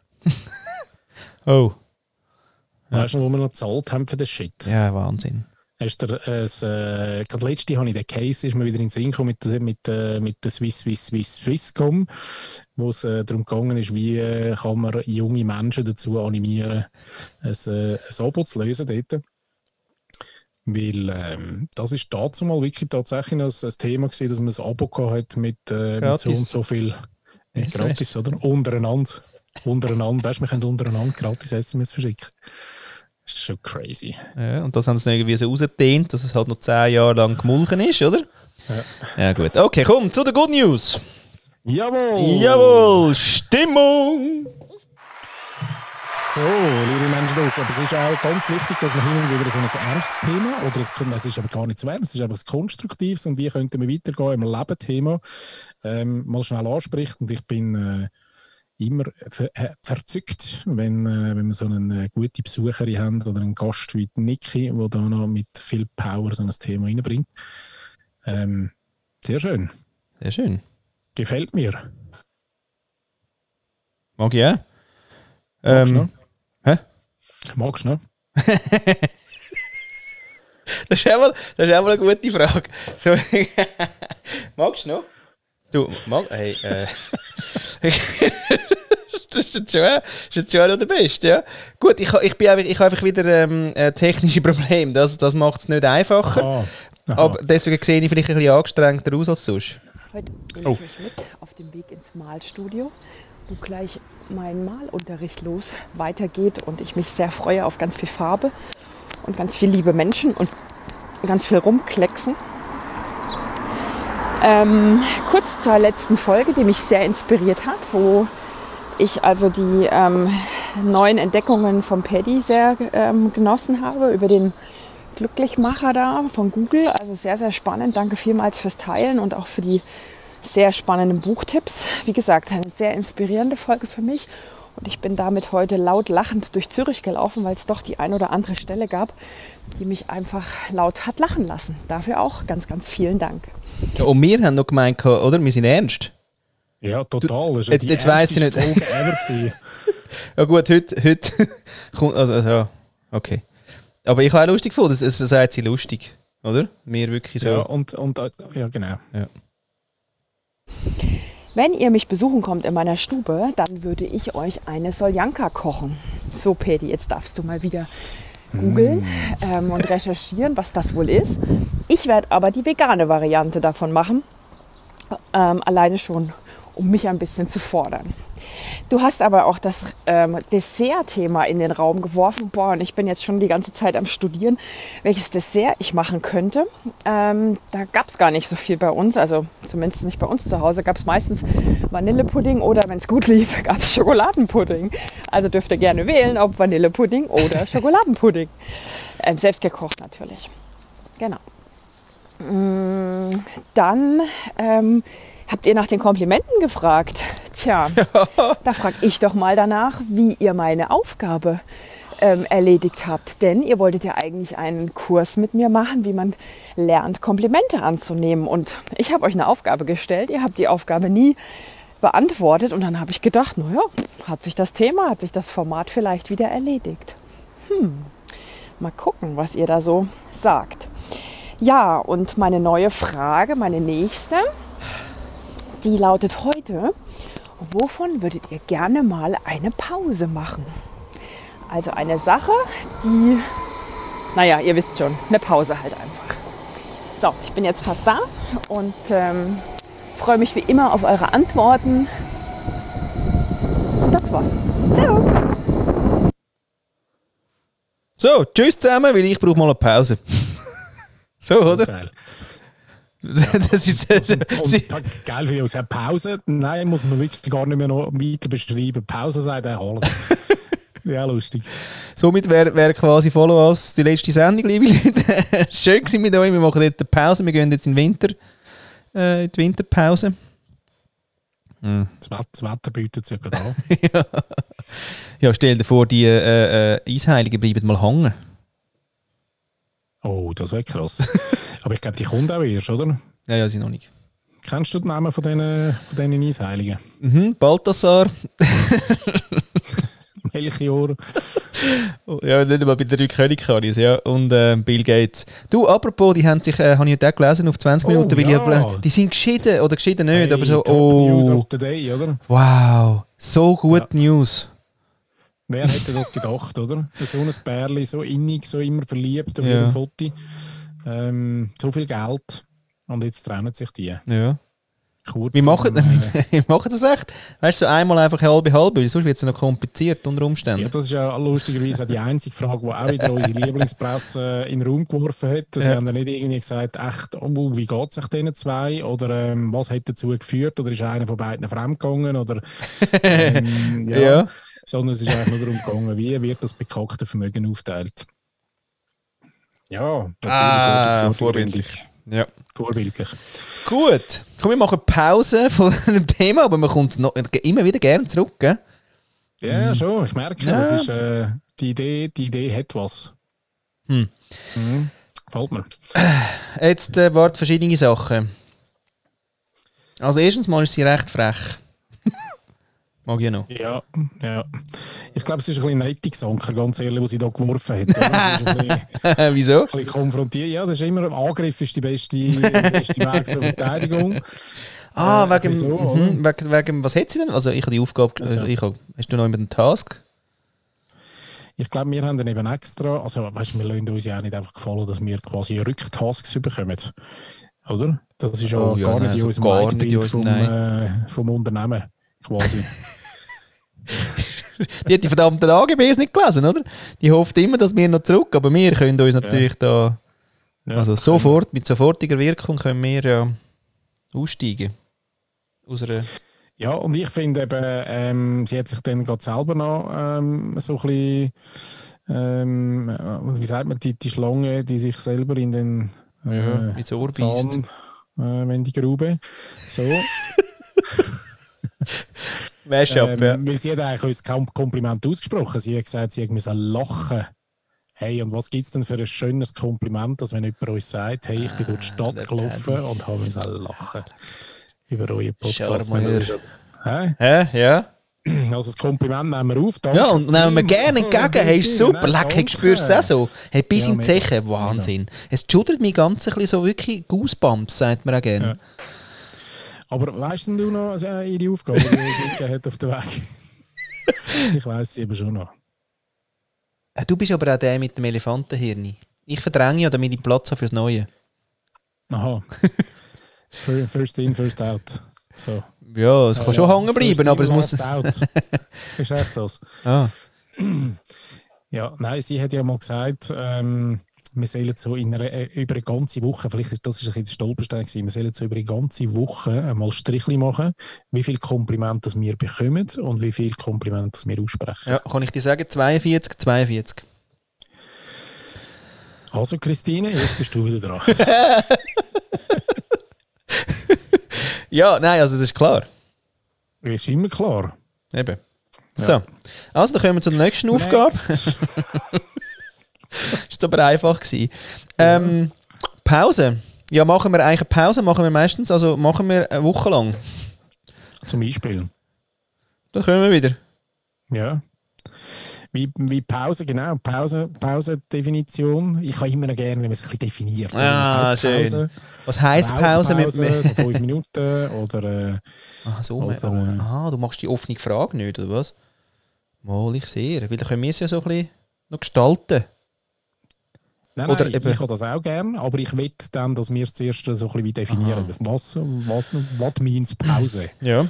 Oh. Weißt du, wo wir noch gezahlt haben für den Shit? Ja, Wahnsinn. Gerade letzte habe ich den Case, ist mir wieder in den Sinn gekommen mit der Swisscom, wo es darum gegangen ist, wie kann man junge Menschen dazu animieren, ein Abo zu lösen dort. Weil das ist dazu mal wirklich tatsächlich noch ein Thema gewesen, dass man ein Abo hat mit so und so viel gratis, oder? Untereinander. Weißt du, wir können untereinander gratis SMS verschicken. Das ist schon crazy. Ja, und das haben sie irgendwie so rausgedehnt, dass es halt noch 10 Jahre lang gemulchen ist, oder? Ja gut. Okay, komm, zu der Good News. Jawohl! Stimmung! So, liebe Menschen, aber es ist auch ganz wichtig, dass man hin und wieder so ein ernstes Thema, oder es ist aber gar nicht so ernst, es ist einfach ein konstruktives und wie könnten wir weitergehen im Leben-Thema mal schnell anspricht. Und ich bin immer verzückt, wenn wir so eine gute Besucherin haben oder einen Gast wie Niki, der da noch mit viel Power so ein Thema reinbringt. Sehr schön. Sehr schön. Gefällt mir. Mag ich auch. Magst du noch? Hä? Magst du noch? Das ist auch mal eine gute Frage. So, magst du noch? Du, hey, das ist jetzt schon noch der Beste, ja? Gut, ich habe einfach wieder technische Probleme. Das macht es nicht einfacher. Aha. Aber deswegen sehe ich vielleicht ein bisschen angestrengter aus als sonst. Heute nehme ich euch mit auf dem Weg ins Malstudio, wo gleich mein Malunterricht weitergeht und ich mich sehr freue auf ganz viel Farbe und ganz viel liebe Menschen und ganz viel rumklecksen. Kurz zur letzten Folge, die mich sehr inspiriert hat, wo ich also die neuen Entdeckungen von Paddy sehr genossen habe, über den Glücklichmacher da von Google. Also sehr, sehr spannend. Danke vielmals fürs Teilen und auch für die sehr spannenden Buchtipps. Wie gesagt, eine sehr inspirierende Folge für mich. Und ich bin damit heute laut lachend durch Zürich gelaufen, weil es doch die ein oder andere Stelle gab, die mich einfach laut hat lachen lassen. Dafür auch ganz, ganz vielen Dank. Ja, und wir haben noch gemeint, oder? Wir sind ernst. Ja, total. Das jetzt, jetzt weiss ich nicht. Folge ever. Ja gut, heute kommt... Also, ja, okay. Aber ich habe auch lustig gefunden, es sagt sie lustig, oder? Mir wirklich so. Ja, und ja, genau. Ja. Wenn ihr mich besuchen kommt in meiner Stube, dann würde ich euch eine Soljanka kochen. So, Paddy, jetzt darfst du mal wieder googeln und recherchieren, was das wohl ist. Ich werde aber die vegane Variante davon machen, alleine schon, um mich ein bisschen zu fordern. Du hast aber auch das Dessert-Thema in den Raum geworfen. Boah, und ich bin jetzt schon die ganze Zeit am Studieren, welches Dessert ich machen könnte. Da gab es gar nicht so viel bei uns, also zumindest nicht bei uns zu Hause. Gab es meistens Vanillepudding oder, wenn es gut lief, gab es Schokoladenpudding. Also dürft ihr gerne wählen, ob Vanillepudding oder Schokoladenpudding. Selbst gekocht natürlich. Genau. Dann habt ihr nach den Komplimenten gefragt. Tja, da frage ich doch mal danach, wie ihr meine Aufgabe erledigt habt. Denn ihr wolltet ja eigentlich einen Kurs mit mir machen, wie man lernt, Komplimente anzunehmen. Und ich habe euch eine Aufgabe gestellt. Ihr habt die Aufgabe nie beantwortet. Und dann habe ich gedacht, naja, hat sich das Format vielleicht wieder erledigt. Mal gucken, was ihr da so sagt. Ja, und meine neue Frage, meine nächste, die lautet heute: Wovon würdet ihr gerne mal eine Pause machen? Also eine Sache, die, naja, ihr wisst schon, eine Pause halt einfach. So, ich bin jetzt fast da und freue mich wie immer auf eure Antworten. Und das war's. Ciao! So, tschüss zusammen, weil ich brauche mal eine Pause. So, oder? Geil. Das ist, Und geil, wie gesagt, Pause, nein, muss man wirklich gar nicht mehr noch weiter beschreiben. Pause sagt er alles. Ja, lustig. somit wäre quasi follow us die letzte Sendung, liebe Leute. Schön gewesen mit euch. Wir machen jetzt eine Pause. Wir gehen jetzt in den Winter, in die Winterpause. Das Wetter bietet sich gerade an. Ja, stell dir vor, die Eisheiligen bleiben mal hängen. Oh, das wäre krass. Aber ich glaube, die kommt auch erst, oder? Ja, sie noch nicht. Kennst du den Namen von diesen Eisheiligen? Balthasar. Melchior. Ja, nicht mal bei den drei Königskanis, ja. Und Bill Gates. Du, apropos, die haben sich, habe ich heute auch gelesen, auf 20 Minuten, weil ja. die sind geschieden oder geschieden nicht, Hey, aber so, Top News of the Day, oder? wow, so gut News. Wer hätte das gedacht, oder? So ein Bärli, so innig, so immer verliebt auf jedem Foto. So viel Geld. Und jetzt trennen sich die. Ja. Kurz Wir machen vor das echt. Weißt du, so einmal einfach halbe, weil sonst wird es noch kompliziert unter Umständen. Ja, das ist ja lustigerweise auch die einzige Frage, die auch wieder unsere Lieblingspresse in den Raum geworfen hat. Sie haben dann nicht irgendwie gesagt, echt, wie geht es sich diesen zwei? Oder was hat dazu geführt? Oder ist einer von beiden fremdgegangen? Oder, Ja. Sondern es ist eigentlich nur darum gegangen, wie wird das bekackte Vermögen aufteilt. Ja, natürlich. Vorbildlich. Ja. Vorbildlich. Gut. Komm, wir machen Pause von dem Thema, aber man kommt noch, immer wieder gerne zurück, gell? Ja, schon. Ich merke, das ist, die Idee hat was. Gefällt mir. Jetzt warte verschiedene Sachen. Also erstens mal ist sie recht frech. Mag ich noch. Ja. Ich glaube, es ist ein bisschen ein Rettungsanker, ganz ehrlich, was sie da geworfen hat. Oder? Wieso? Ein bisschen konfrontiert. Ja, das ist immer, Angriff ist die beste Weg zur Verteidigung. Wegen, was hat sie denn? Also ich habe die Aufgabe, hast du noch immer den Task? Ich glaube, wir haben dann eben extra, also weißt du, wir lassen uns ja auch nicht einfach gefallen, dass wir quasi Rücktasks bekommen. Oder? Das ist ja gar nicht in unserem Leitbild vom Unternehmen. Quasi. Die hat die verdammten AGBs nicht gelesen, oder? Die hofft immer, dass wir noch zurück, aber wir können uns natürlich da, also sofort, mit sofortiger Wirkung können wir ja aussteigen. Ja, und ich finde eben, sie hat sich dann gerade selber noch so ein bisschen, wie sagt man, die Schlange, die sich selber in den ins Ohr beißt. Wenn die Grube. So. Weil sie hat eigentlich uns kein Kompliment ausgesprochen. Sie hat gesagt, sie müsse lachen. Hey, und was gibt es denn für ein schönes Kompliment, dass wenn jemand uns sagt, hey, ich bin durch die Stadt gelaufen und habe müssen lachen über euren Podcast. Ja. Also das Kompliment nehmen wir auf. Danke. Ja, und nehmen wir gerne entgegen. Hey, ist super. Leck, spürst du es auch so? Hey, bis in die Zeche. Wahnsinn. Es schudert mich ganz ein bisschen so wirklich Goosebumps, sagt man auch gerne. Ja. Aber weißt du noch ihre Aufgabe, die sie mitgegeben hat auf den Weg? Ich weiss sie eben schon noch. Du bist aber auch der mit dem Elefantenhirn. Ich verdränge ja, damit ich Platz habe fürs Neue. Aha. First in, first out. So. Ja, es kann schon hängen bleiben, aber es muss... Ist echt das? Ah. Ja, nein, sie hat ja mal gesagt, wir sollen so über eine ganze Woche, vielleicht ist das ein bisschen der Stolperstein gewesen, wir sollen so über eine ganze Woche einmal Strichli machen, wie viele Komplimente wir bekommen und wie viele Komplimente wir aussprechen. Ja, kann ich dir sagen, 42. Also Christine, jetzt bist du wieder dran. Ja, nein, also das ist klar. Ist immer klar. Eben. Ja. So, also dann kommen wir zur nächsten Aufgabe. Ist aber einfach gewesen. Pause. Ja, machen wir eigentlich eine Pause, machen wir meistens, also machen wir eine Woche lang. Zum Beispiel. Dann kommen wir wieder. Ja. Wie Pause, genau. Pausendefinition. Ich habe immer noch gerne, wenn man es ein bisschen definiert. Ah, Was heisst schön. Pause? Was heisst Pause? Rauchpause, so 5 Minuten oder... Aha, so. Oder, Aha, du machst die offene Frage nicht, oder was? Mal, ich sehe. Weil dann können wir es ja so ein bisschen noch gestalten. Nein, Oder nein, eben- ich habe das auch gerne, aber ich will dann, dass wir es zuerst so ein bisschen wie definieren. Was means Pause? Ja.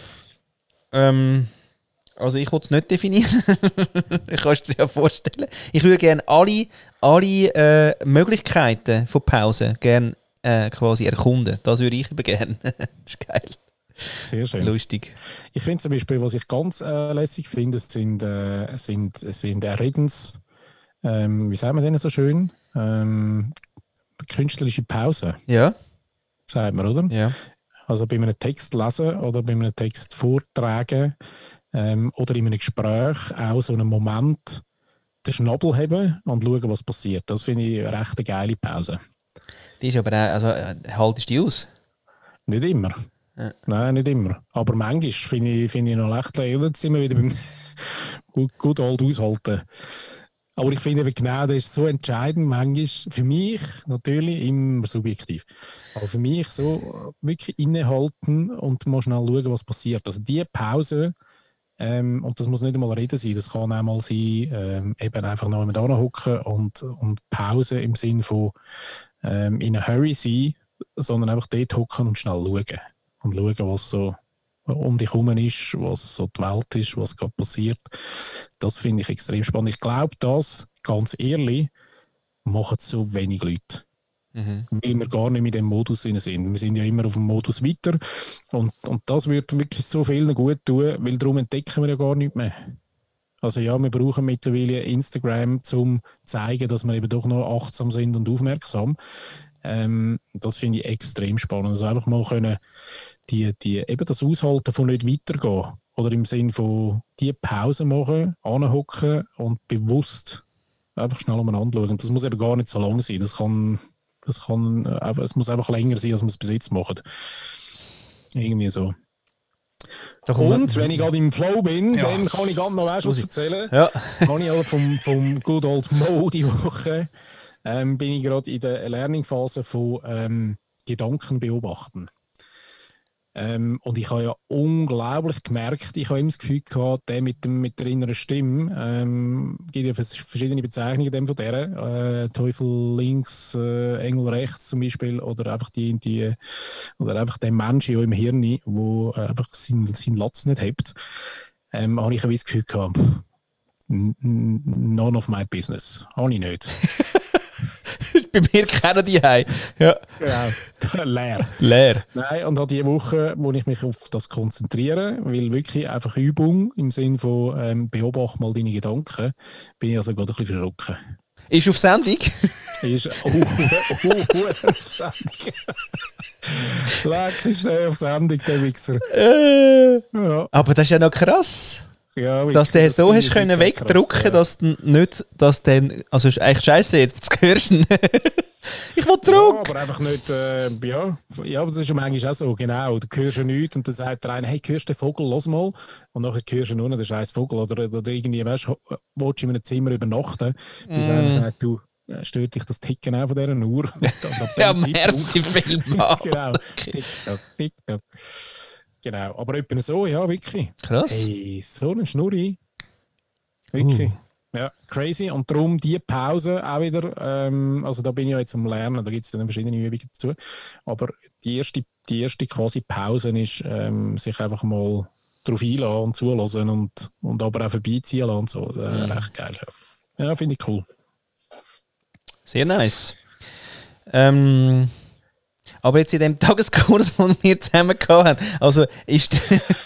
Also ich will es nicht definieren. Ich kann es dir ja vorstellen. Ich würde gerne alle Möglichkeiten von Pause gerne quasi erkunden. Das würde ich eben gerne. Das ist geil. Sehr schön. Lustig. Ich finde zum Beispiel, was ich ganz lässig finde, sind Redens, wie sagen wir denen so schön? Künstlerische Pause, Ja, sagt man, oder? ja. Also bei einem Text lesen oder bei einem Text vortragen oder in einem Gespräch auch so einen Moment den Schnabel haben und schauen, was passiert. Das finde ich eine recht geile Pause. Die ist aber auch, also haltest du die aus? Nicht immer. Ja. Nein, nicht immer. Aber manchmal finde ich noch recht leer. Jetzt sind wir wieder beim gut alt aushalten. Aber ich finde eben genau, das ist so entscheidend, manchmal für mich natürlich immer subjektiv. Aber für mich so wirklich innehalten und mal schnell schauen, was passiert. Also die Pause, und das muss nicht einmal reden sein, das kann auch mal sein, eben einfach noch jemand hocken und Pause im Sinn von in a hurry sein, sondern einfach dort hocken und schnell schauen. Und schauen, was so um dich herum ist, was so die Welt ist, was gerade passiert. Das finde ich extrem spannend. Ich glaube, das, ganz ehrlich, machen so wenig Leute. Weil wir gar nicht mit dem Modus drin sind. Wir sind ja immer auf dem Modus weiter. Und das wird wirklich so vielen gut tun, weil darum entdecken wir ja gar nichts mehr. Also ja, wir brauchen mittlerweile Instagram, um zu zeigen, dass wir eben doch noch achtsam sind und aufmerksam. Das finde ich extrem spannend. Also einfach mal können eben das Aushalten von nicht weitergehen. Oder im Sinn von die Pause machen, anhocken und bewusst einfach schnell umeinander schauen. Das muss eben gar nicht so lang sein. Es muss einfach länger sein, als wir es bis jetzt machen. Irgendwie so. Und wenn ich gerade im Flow bin, dann kann ich gerade noch was erzählen. Ja. Kann ich auch vom Good Old Mo die Woche bin ich gerade in der Learning-Phase von Gedanken beobachten. Und ich habe ja unglaublich gemerkt, ich habe immer das Gefühl gehabt, der mit der inneren Stimme, gibt ja verschiedene Bezeichnungen dem von der, Teufel links, Engel rechts zum Beispiel, oder einfach oder einfach der Mensch in eurem Hirn, der einfach seinen Latz nicht hat, habe ich das Gefühl gehabt, none of my business. Habe ich nicht. Bei mir kennen die Hause. Ja. Genau, Leer. Nein, und an die Woche, wo ich mich auf das konzentriere, weil wirklich einfach Übung im Sinn von beobachte mal deine Gedanken, bin ich also gerade ein bisschen verschrocken. Ist auf Sendung? Ist auf Sendung. Leck ist der auf Sendung, der Wichser. Ja. Aber das ist ja noch krass. Ja, wirklich, Dass du so hast finde ich können sicher wegdrücken, krass, dass du nicht, dass dann, also ist eigentlich scheiße jetzt, das hörst du nicht. Ich will zurück. Ja, aber einfach nicht, ja, aber das ist ja manchmal auch so, genau, du hörst ja nichts und dann sagt der eine, hey, hörst du den Vogel, los mal, und nachher hörst du nur noch den scheiß Vogel oder irgendwie, weißt du, willst du in einem Zimmer übernachten, bis einer sagt, du, stört dich das Ticken auch von dieser Uhr? Ja, merci vielmals. Genau, TikTok, TikTok. Genau, aber etwa so, ja, wirklich. Krass. Hey, so eine Schnurri. Wirklich. Ja, crazy. Und darum die Pause auch wieder, also da bin ich ja jetzt am Lernen, da gibt es dann verschiedene Übungen dazu. Aber die erste quasi Pause ist, sich einfach mal drauf einlassen und zulassen und aber auch vorbeiziehen lassen und so. Recht geil. Ja, finde ich cool. Sehr nice. Aber jetzt in dem Tageskurs, den wir zusammen hatten, also ist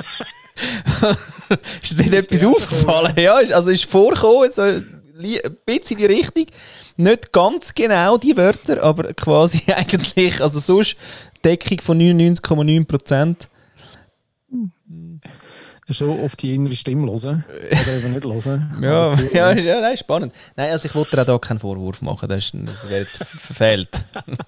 ist dir etwas aufgefallen? Ja, also ist vorgekommen, so ein bisschen in die Richtung. Nicht ganz genau die Wörter, aber quasi eigentlich, also sonst Deckung von 99,9%. Schon auf die innere Stimme hören oder eben nicht hören. Ja, nein, spannend. Nein, also ich wollte dir auch da keinen Vorwurf machen, das wäre jetzt verfehlt.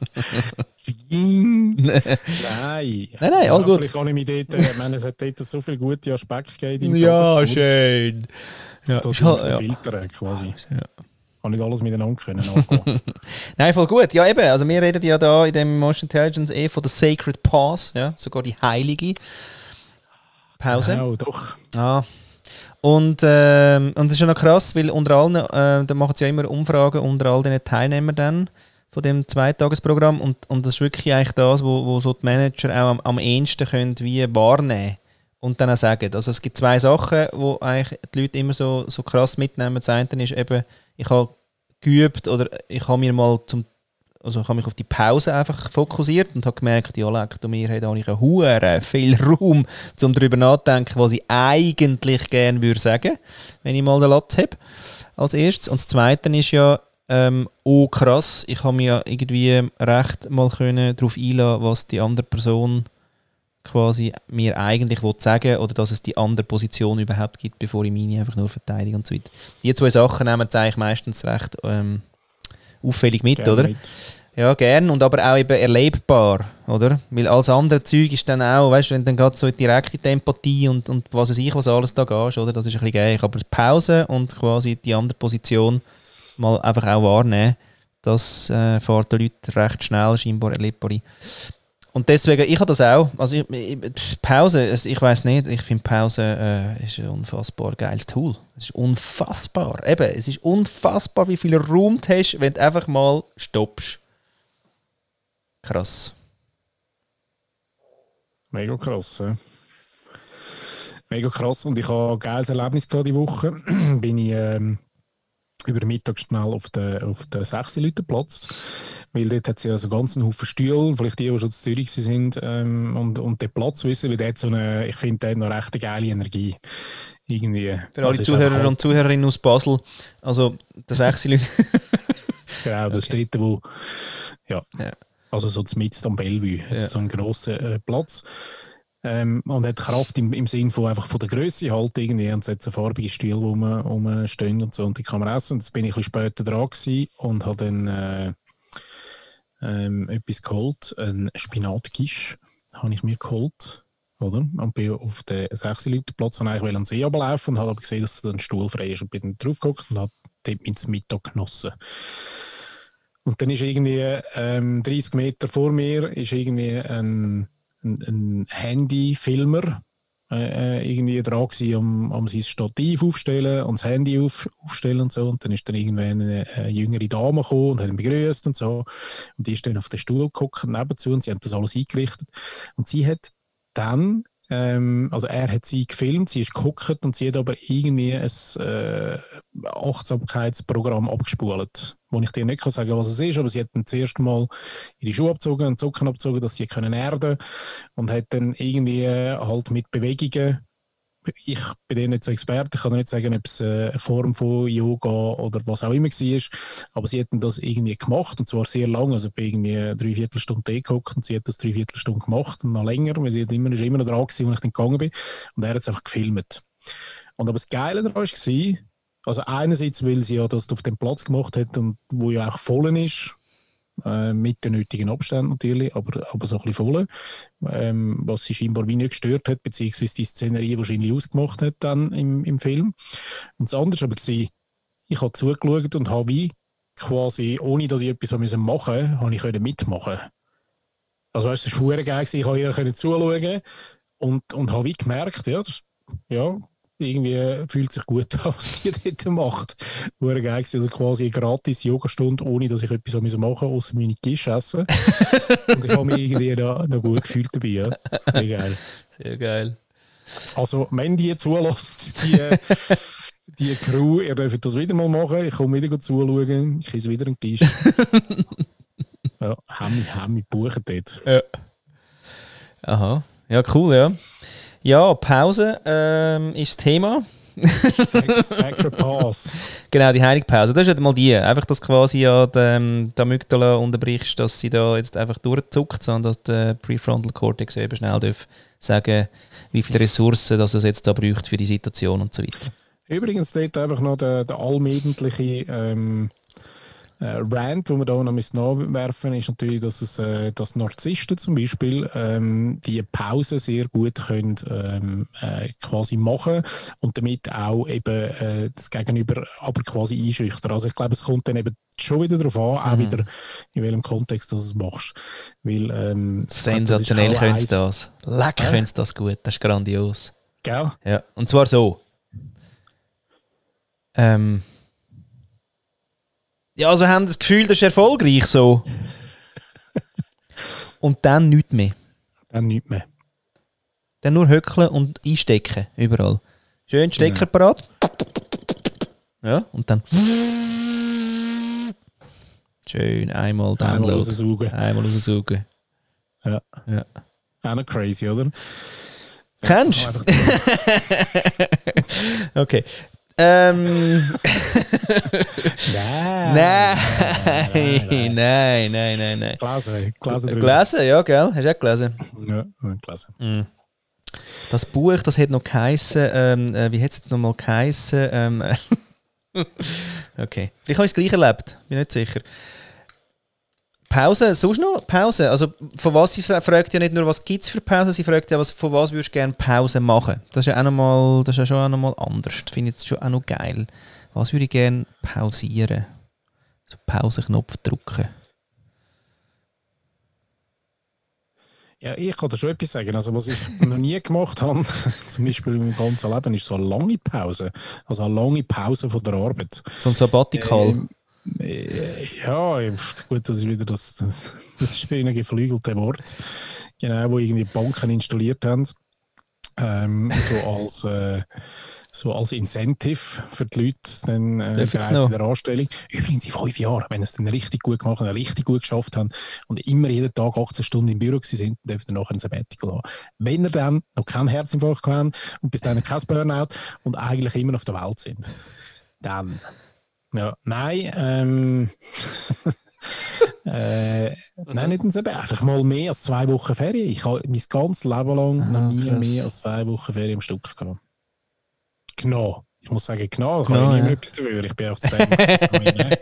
Nein, all gut. Aber ich kann mich dort, ich meine, es hat dort so viele gute Aspekte gegeben. Ja, schön. Ja, Das ist halt- ist ja. filtern quasi. Ja. Kann nicht alles miteinander können angehen. Nein, voll gut. Ja, eben. Also wir reden ja da in dem Emotional Intelligence von der Sacred Pause, ja, sogar die heilige Pause. Genau, doch. Ah. Und das ist schon noch krass, weil unter allen, da machen sie ja immer Umfragen unter all den Teilnehmern dann von dem Zweitagesprogramm und das ist wirklich eigentlich das, wo so die Manager auch am ehesten können wie wahrnehmen und dann auch sagen. Also es gibt zwei Sachen, wo eigentlich die Leute immer so krass mitnehmen. Das eine ist eben, ich habe geübt oder ich habe mir mal ich habe mich auf die Pause einfach fokussiert und habe gemerkt, ja, leck, mir hat auch nicht viel Raum, um darüber nachzudenken, was ich eigentlich gerne würde sagen, wenn ich mal den Latz habe, als erstes. Und das Zweite ist ja, oh krass, ich habe mich ja irgendwie recht mal darauf einlassen, was die andere Person quasi mir eigentlich sagen oder dass es die andere Position überhaupt gibt, bevor ich meine einfach nur verteidige und so weiter. Die zwei Sachen nehmen sie eigentlich meistens recht auffällig mit, Gerne oder? mit. Ja, gern und aber auch eben erlebbar, oder? Weil alles andere Zeug ist dann auch, weißt du, wenn dann gerade so direkt in die Empathie und was weiß ich, was alles da gehst, oder? Das ist ein bisschen geil. Aber die Pause und quasi die andere Position mal einfach auch wahrnehmen, das fährt den Leuten recht schnell scheinbar erlebbar ein. Und deswegen, ich habe das auch. Also Pause, ich weiss nicht, ich finde Pause ist ein unfassbar geiles Tool. Es ist unfassbar. Eben, es ist unfassbar, wie viel Raum du hast, wenn du einfach mal stoppst. Krass. Mega krass. Ja. Mega krass. Und ich habe ein geiles Erlebnis gehabt die Woche. Bin ich über den Mittag schnell auf den 6-Leute-Platz. Weil dort hat es ja so ganz einen Haufen Stühle, vielleicht die schon in Zürich sind, und den Platz wissen, weil der hat so eine, ich finde, der hat noch recht eine geile Energie. Irgendwie. Für alle Zuhörer und Zuhörerinnen aus Basel, also das 6 Leute. Genau, das Okay. steht wo, ja. Also so mitten am Bellevue, hat so einen grossen Platz. Und hat Kraft im Sinn von einfach von der Größe halt irgendwie. Und es hat so farbige Stühle, wo man stehen und so. Und die kann man essen. Und jetzt bin ich ein bisschen später dran gewesen und habe dann etwas geholt. Ein Spinatquiche habe ich mir geholt. Oder? Und bin auf den 6-Leute-Platz, habe eigentlich an den See runterlaufen und habe aber gesehen, dass ein Stuhl frei ist. Und bin dann drauf geguckt und habe dort meinen Mittag genossen. Und dann ist irgendwie 30 Meter vor mir ist irgendwie ein Handyfilmer irgendwie dran gewesen, um sein Stativ aufzustellen und das Handy aufstellen und so. Und dann ist dann irgendwann eine jüngere Dame gekommen und hat ihn begrüßt und so. Und die ist dann auf den Stuhl geguckt nebenzu und sie hat das alles eingerichtet. Und sie hat dann, also er hat sie gefilmt, sie ist geguckt und sie hat aber irgendwie ein Achtsamkeitsprogramm abgespult, wo ich dir nicht sagen kann, was es ist, aber sie hat dann zuerst mal ihre Schuhe abgezogen und Socken abgezogen, dass sie können erden und hat dann irgendwie halt mit Bewegungen, ich bin eh nicht so Experte, ich kann nicht sagen, ob es eine Form von Yoga oder was auch immer war, aber sie hat dann das irgendwie gemacht und zwar sehr lange, also ich bin irgendwie 3/4 Stunde gehockt und sie hat das 3/4 Stunde gemacht und noch länger, weil sie ist immer noch dran gewesen, als ich dann gegangen bin und er hat es einfach gefilmt. Und aber das Geile daran war, also einerseits, weil sie ja das auf dem Platz gemacht hat und wo ja auch voll ist, mit den nötigen Abständen natürlich, aber so ein bisschen voll, was sie scheinbar wie nicht gestört hat, beziehungsweise die Szenerie wahrscheinlich ausgemacht hat dann im Film. Und das andere aber war, ich habe zugeschaut und habe wie quasi, ohne dass ich etwas machen musste, habe ich mitmachen. Also weißt, es war verdammt geil, ich konnte ihr zuschauen und habe wie gemerkt, ja, irgendwie fühlt sich gut an, was die dort macht. Verdammt geil, also quasi eine gratis Yogastunde, ohne dass ich etwas machen musste, außer meine Quiche essen. Und ich habe mich irgendwie noch gut gefühlt dabei. Ja. Sehr geil. Sehr geil. Also, wenn die zulässt, die Crew, ihr dürft das wieder mal machen. Ich komme wieder zuschauen. Ich esse wieder einen Tisch. Ja, haben wir buchen dort. Ja. Aha. Ja, cool, ja. Ja, Pause ist das Thema. Sacred Pause. Genau, die heilige Pause. Das ist halt mal die. Einfach, dass quasi ja die Amygdala unterbrichst, dass sie da jetzt einfach durchzuckt, sondern dass der Prefrontal Cortex eben schnell darf sagen, wie viele Ressourcen das es jetzt da braucht für die Situation und so weiter. Übrigens dort einfach noch der allmädentliche Rant, wo wir da noch nachwerfen, ist natürlich, dass Narzissten zum Beispiel die Pause sehr gut können quasi machen und damit auch eben das Gegenüber aber quasi einschüchtern. Also ich glaube, es kommt dann eben schon wieder darauf an, auch wieder in welchem Kontext du es machst. Weil, sensationell können sie das. Leck können sie das gut, das ist grandios. Gell? Ja, und zwar so. Ja, also haben das Gefühl, das ist erfolgreich so. Und dann nichts mehr. Dann nichts mehr. Dann nur höckeln und einstecken, überall. Schön Stecker parat. Ja, und dann... Schön, einmal Download. Einmal raussaugen. Ja. Auch noch crazy, oder? Kennst du? Okay. Nein. Gelesen, ja, gell? Hast du auch gelesen? Ja, gelesen. Das Buch, das hat noch geheissen, wie hat es nochmal geheissen? Okay. Vielleicht habe ich es gleich erlebt, bin nicht sicher. Pause, sonst noch Pause? Also von was, sie fragt ja nicht nur, was gibt es für Pause, sie fragt ja, von was würdest du gerne Pause machen? Das ist ja auch noch mal, das ist ja schon auch noch mal anders. Ich finde jetzt schon auch noch geil. Was würde ich gerne pausieren? So Pausenknopf drücken. Ja, ich kann da schon etwas sagen. Also was ich noch nie gemacht habe, zum Beispiel in meinem ganzen Leben, ist so eine lange Pause. Also eine lange Pause von der Arbeit. So ein Sabbatical. Ja, gut, das ist wieder das schöne geflügelte Wort, genau, wo irgendwie Banken installiert haben, so als Incentive für die Leute dann bereits in der Anstellung. Übrigens in 5 Jahren, wenn sie es dann richtig gut gemacht haben, richtig gut geschafft haben und immer jeden Tag 18 Stunden im Büro sind, dürfen sie nachher ein Sabbatical haben. Wenn ihr dann noch keinen Herzinfarkt haben und bis dahin kein Burnout und eigentlich immer auf der Welt sind, dann... Ja, nein, nein, nicht ein Sabbatical. Einfach mal mehr als 2 Wochen Ferien. Ich habe mein ganzes Leben lang noch nie mehr als 2 Wochen Ferien am Stück genommen. Genau. Ich muss sagen, genau, da kann ich nicht mehr etwas dafür. Ich bin auf das Thema.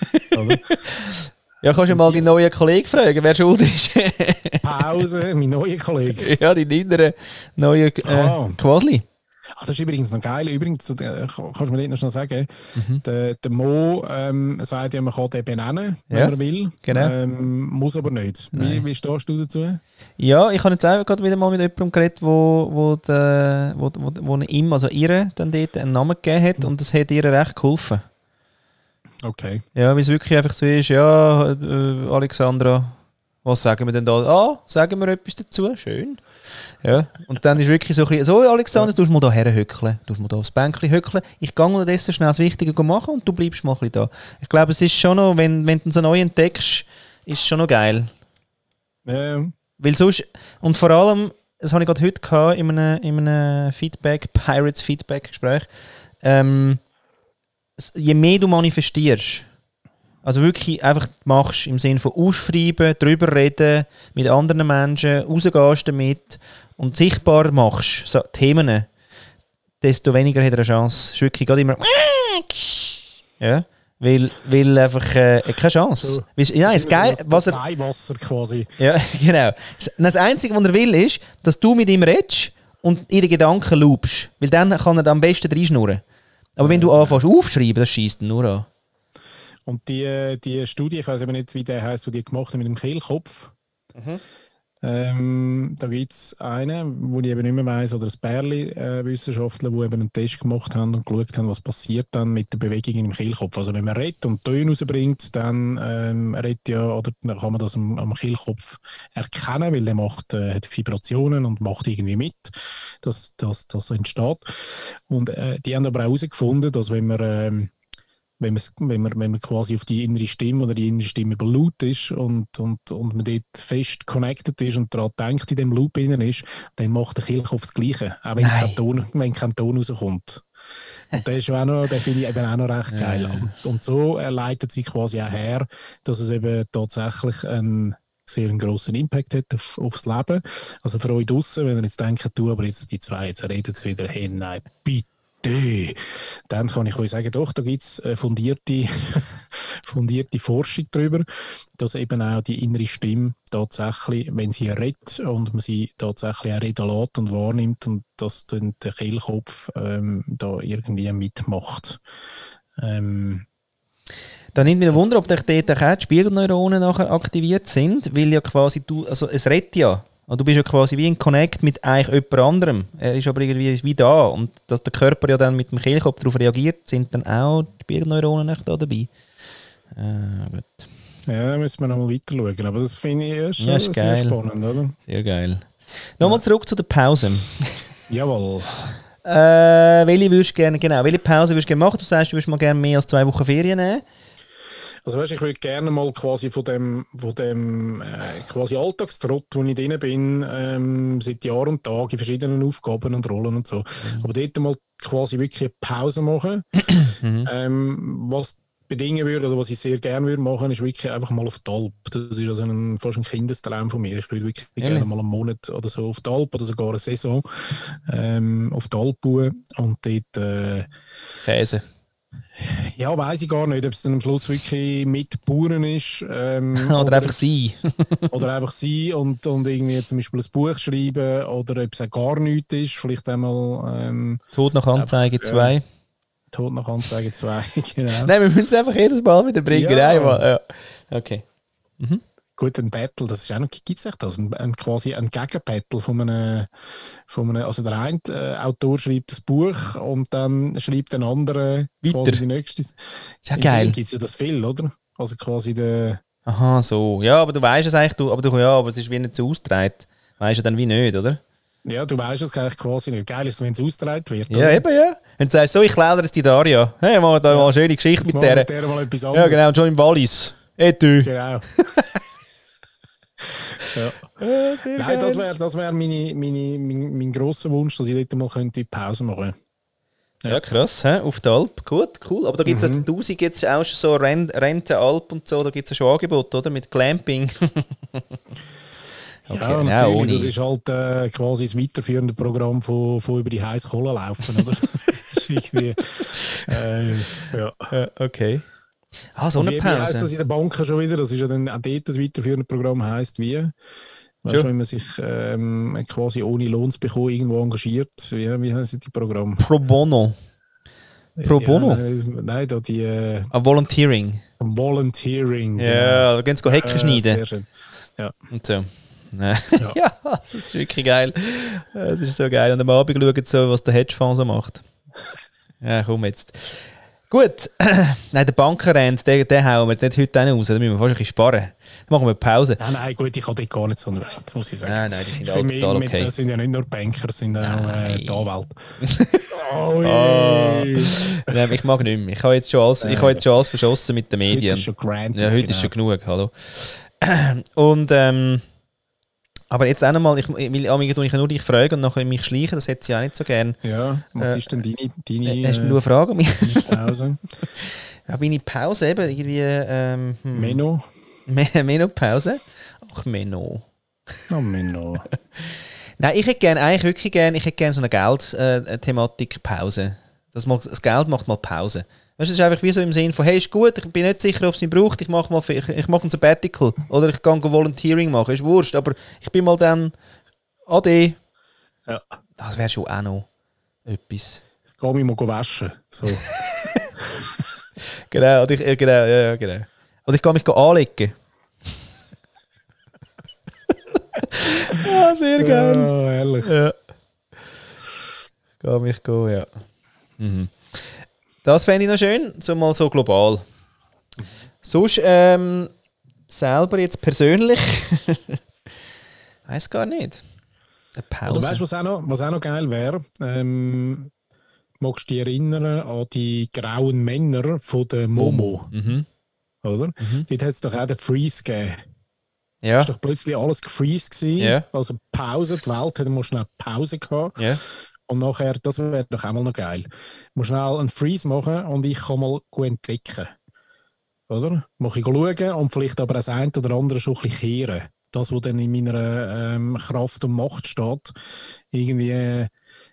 Ja, kannst du mal deinen neuen Kollegen fragen, wer schuld ist. Pause, mein neuer Kollege. Ja, dein innere neue Quasli. Ach, das ist übrigens noch geil. Übrigens, kannst du mir nicht noch schnell sagen, der Mo sagt ja, man kann den benennen, wenn man will. Genau. Muss aber nicht. Wie stehst du dazu? Ja, ich habe jetzt auch gerade wieder mal mit jemandem geredet, wo ihm, also ihr, dann dort einen Namen gegeben hat und das hat ihr recht geholfen. Okay. Ja, weil es wirklich einfach so ist, ja, Alexandra, was sagen wir denn da? Ah, sagen wir etwas dazu? Schön. Ja, und dann ist wirklich so ein bisschen, so Alexander, du musst mal da herhöckeln, du musst mal da aufs Bänkchen höckeln. Ich gehe unterdessen schnell das Wichtige machen und du bleibst mal ein bisschen da. Ich glaube, es ist schon noch, wenn du so neu entdeckst, ist es schon noch geil. Weil sonst, und vor allem, das habe ich gerade heute gehabt, in einem Pirates-Feedback-Gespräch, je mehr du manifestierst, also wirklich einfach machst, im Sinne von ausschreiben, drüber reden, mit anderen Menschen, rausgehst damit und sichtbar machst, so Themen, desto weniger hat er eine Chance. Es ist wirklich gerade immer ja, weil einfach keine Chance. So, ja, ist geil, was er... Wasser quasi. Ja, genau. Das Einzige, was er will, ist, dass du mit ihm redest und ihre Gedanken loopst, weil dann kann er am besten reinschnurren. Aber wenn du anfängst aufschreiben, das schießt nur an. Und die Studie, ich weiß aber nicht, wie der heisst, die die gemacht haben mit dem Kehlkopf. Da gibt es einen, wo ich eben nicht mehr weiss, oder ein Bärli-Wissenschaftler, die eben einen Test gemacht haben und geschaut haben, was passiert dann mit der Bewegung im Kehlkopf. Also wenn man redet und Töne rausbringt, dann dann kann man das am Kehlkopf erkennen, weil der hat Vibrationen und macht irgendwie mit, dass das entsteht. Und die haben aber auch herausgefunden, dass wenn man quasi auf die innere Stimme oder die innere Stimme über laut ist und man dort fest connected ist und daran denkt, in dem Loop innen ist, dann macht der Kehlkopf das Gleiche, auch wenn kein Ton rauskommt. Und der finde ich eben auch noch recht geil. Und so leitet sich quasi auch her, dass es eben tatsächlich einen sehr grossen Impact hat aufs Leben. Also für euch draussen, wenn ihr jetzt denkt, du, aber jetzt die zwei, jetzt reden sie wieder, hey, nein, bitte. Dann kann ich euch sagen, doch, da gibt es fundierte fundierte Forschung darüber, dass eben auch die innere Stimme tatsächlich, wenn sie redet und man sie tatsächlich auch reden lässt und wahrnimmt und dass dann der Kehlkopf da irgendwie mitmacht. Da nimmt mich ein Wunder, ob dort auch die Spiegelneuronen nachher aktiviert sind, weil ja quasi also es redet ja. Und du bist ja quasi wie in Connect mit eigentlich jemand anderem. Er ist aber irgendwie wie da. Und dass der Körper ja dann mit dem Kehlkopf darauf reagiert, sind dann auch die Spiegelneuronen nicht da dabei. Gut. Ja, da müssen wir noch mal weiter schauen. Aber das finde ich schon ist sehr geil. spannend, oder? Sehr geil. Nochmal zurück zu der Pause. Jawohl. Welche Pause würdest du gerne machen? Du sagst, du würdest mal gerne mehr als 2 Wochen Ferien nehmen. Also weißt, ich würde gerne mal quasi von dem quasi Alltagstrott, wo ich drin bin, seit Jahr und Tag in verschiedenen Aufgaben und Rollen und so. Aber dort mal quasi wirklich eine Pause machen. Was bedingen würde, oder was ich sehr gerne würde machen, ist wirklich einfach mal auf die Alp. Das ist also fast ein Kindestraum von mir. Ich würde wirklich gerne mal einen Monat oder so auf die Alp oder sogar eine Saison auf die Alp bauen und dort Käse. ja, weiss ich gar nicht, ob es dann am Schluss wirklich mit Bauern ist. Oder einfach sie. Oder einfach sie und irgendwie zum Beispiel ein Buch schreiben oder ob es auch gar nichts ist. Vielleicht einmal Tod nach Anzeige 2. Tod nach Anzeige 2, genau. Nein, wir müssen es einfach jedes Mal wieder bringen. Ja. Einmal. Ja. Okay. Gut, ein Battle, das ist auch noch, gibt es echt das? Quasi ein Gegenbattle von einem, also der eine Autor schreibt das Buch und dann schreibt ein anderer quasi die nächste. Ist ja geil. Gibt es ja das viel, oder? Also quasi der... Aha, so. Ja, aber du weißt es eigentlich, aber es ist wie nicht so ausgetragen. Weißt du dann wie nicht, oder? Ja, du weißt es eigentlich quasi nicht. Geil ist es, wenn es ausgetragen wird. Ja, oder? eben, ja. Wenn du sagst, so, ich klaue dir jetzt die Daria. Hey, mal da mal eine schöne Geschichte Jetzt mit machen wir der. mit der mal etwas anderes. Ja, genau, schon im Wallis. Du. Genau. Ja. Sehr Nein, geil. das wär mein grosser Wunsch, dass ich dort mal könnte Pause machen könnte. Ja, krass, he? Auf der Alp, gut, cool. Aber da gibt es 1000 jetzt auch schon so Rentenalp und so, da gibt es ja schon Angebote, oder? Mit Glamping. Okay, Ja, ja, natürlich. ohne. Das ist halt quasi das weiterführende Programm von über die heiße Kohle laufen, oder? Das ist irgendwie, ja. Okay. Ah, so eine Wie heisst das Pause. in den Banken schon wieder? Das ist ja dann auch dort das weiterführende Programm heisst wie? Weißt du, wenn man sich quasi ohne Lohn zu bekommen irgendwo engagiert, wie heißt die Programm? Pro Bono. Pro Bono? Nein, da die Volunteering. Volunteering. Ja, da gehen sie Hecken schneiden. Sehr schön. Ja. Und so. Ja, das ist wirklich geil. Das ist so geil. Und am Abend schauen sie so, was der Hedgefonds so macht. Ja, komm jetzt. Gut. Nein, der Bankenrand, den hauen wir jetzt nicht heute raus. Da müssen wir fast ein bisschen sparen. Dann machen wir Pause. Nein, gut, ich habe dort gar nicht so einen Wert, muss ich sagen. Nein, die sind Für alle mich total okay. Das sind ja nicht nur Banker, das sind auch die Anwälte. Nein, ich mag nicht mehr. Ich habe jetzt schon alles verschossen mit den Medien. Heute ist schon granted, Ja, heute genau. ist schon genug, hallo. Und, aber jetzt auch nochmal, ich nur dich fragen und nachher mich schleichen, das hätte sie auch nicht so gern. Ja, was ist denn deine Hast du nur eine Frage an mich? Pause? Ja, meine Pause eben, irgendwie... Menno? Menopause? Ach, Menno. Oh, Menno. Nein, ich hätte gerne so eine Geld-Thematik-Pause. Das Geld macht mal Pause. Weißt du, es ist einfach wie so im Sinn von, hey, ist gut, ich bin nicht sicher, ob es mich braucht, ich mache ein Sabbatical oder ich kann Volunteering machen, ist wurscht, aber ich bin mal dann Ade. Ja. Das wäre schon auch noch etwas. Ich gehe mich mal waschen. So. Genau, genau. Oder ich kann mich anlegen. Sehr geil. Ja, ehrlich. Ja. Kann mich gehen, ja. Mhm. Das fände ich noch schön, so mal so global. Sonst selber jetzt persönlich weiß gar nicht. Eine Pause. Oder weißt du, was auch noch geil wäre? Magst du dich erinnern an die grauen Männer von der Momo? Mhm. Oder? Dort hat es doch auch den Freeze gegeben. Ja. Es war doch plötzlich alles gefreezed gewesen. Ja. Also Pause, die Welt hat mal schnell Pause gehabt. Ja. Und nachher, das wäre doch auch mal noch geil. Ich muss schnell einen Freeze machen und ich kann mal gut entdecken. Oder? Muss ich schauen und vielleicht aber das eine oder andere schon ein bisschen kehren. Das, was dann in meiner Kraft und Macht steht, irgendwie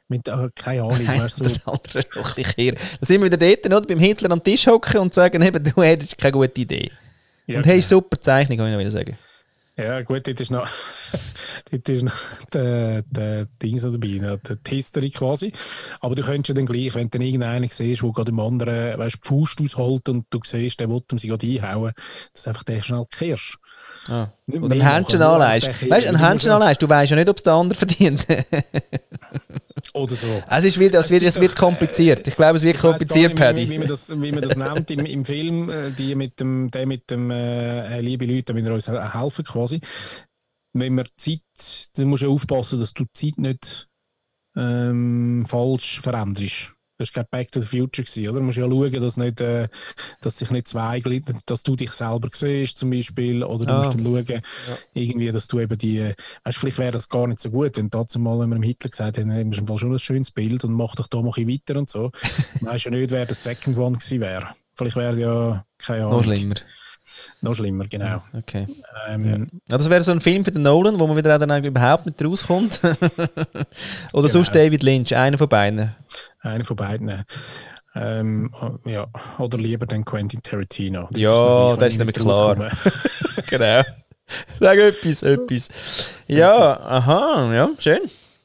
Keine Ahnung. Weißt, so, das andere ist noch ein bisschen kehr. Da sind wir wieder dort, oder? Beim Hitler am Tisch hocken und sagen, eben, du hättest keine gute Idee. ja, Und hast super Zeichnung, kann ich noch wieder sagen. Ja, gut, dort ist noch, dort ist noch der Ding so dabei, die History quasi. Aber du könntest ja dann gleich, wenn du dann irgendeinen siehst, der gerade dem anderen, weißt, die Faust ausholt und du siehst, der will ihm sie gerade einhauen, dass einfach der schnell kehrst. Ah. Nicht Oder ein mehr Händchen machen, nur anlegst. einfach Weißt du, ein Händchen anlegst, du weißt ja nicht, ob es der andere verdient. Oder so. Es wird kompliziert. Ich glaube, es wird kompliziert, Paddy. Wie man das nennt im Film, die mit dem liebe Leute, die uns helfen quasi. Wenn man Zeit, dann musst du aufpassen, dass du die Zeit nicht falsch veränderst. Das war kein Back to the Future, oder? Du musst ja schauen, dass sich nicht zweigleitet, dass du dich selber siehst, zum Beispiel, oder du musst dann schauen, irgendwie, dass du eben weißt, vielleicht wäre das gar nicht so gut, wenn dazu mal, wenn wir dem Hitler gesagt haben, hey, ist schon ein schönes Bild und mach doch da mal ein bisschen weiter und so. Du weißt ja nicht, wer der Second One gewesen wäre. Vielleicht wäre es ja, keine Ahnung. Noch schlimmer, genau. Okay. Das wäre so ein Film für den Nolan, wo man wieder dann überhaupt nicht rauskommt. Oder sonst David Lynch, einer von beiden. Einer von beiden. Ja. Oder lieber dann Quentin Tarantino. Ja, das ist nämlich klar. Genau. Sag etwas. Ja, aha, ja, schön.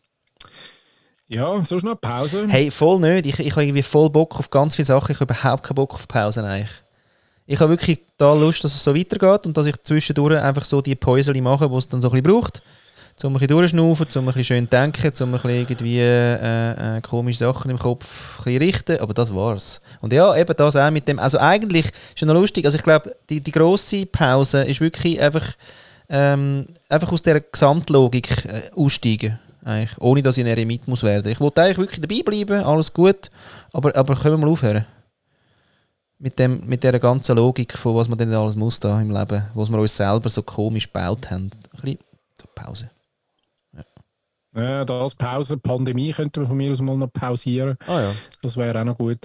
Ja, sonst noch eine Pause? Hey, voll nicht. Ich habe irgendwie voll Bock auf ganz viele Sachen. Ich habe überhaupt keinen Bock auf Pausen eigentlich. Ich habe wirklich da Lust, dass es so weitergeht und dass ich zwischendurch einfach so die Päuseli mache, die es dann so ein bisschen braucht. Um ein bisschen durchschnaufen, um ein bisschen schön denken, um ein bisschen irgendwie komische Sachen im Kopf ein bisschen richten. Aber das war's. Und ja, eben das auch mit dem. Also eigentlich ist es noch lustig. Also ich glaube, die grosse Pause ist wirklich einfach aus dieser Gesamtlogik aussteigen. Eigentlich, ohne dass ich ein Eremit muss werden. Ich wollte eigentlich wirklich dabei bleiben, alles gut. Aber können wir mal aufhören? Mit dieser ganzen Logik von was man denn alles muss da im Leben, was wir uns selber so komisch gebaut haben. Ein bisschen Pause. Ja, das Pause. Pandemie könnte man von mir aus mal noch pausieren. Ja. Das wäre auch noch gut.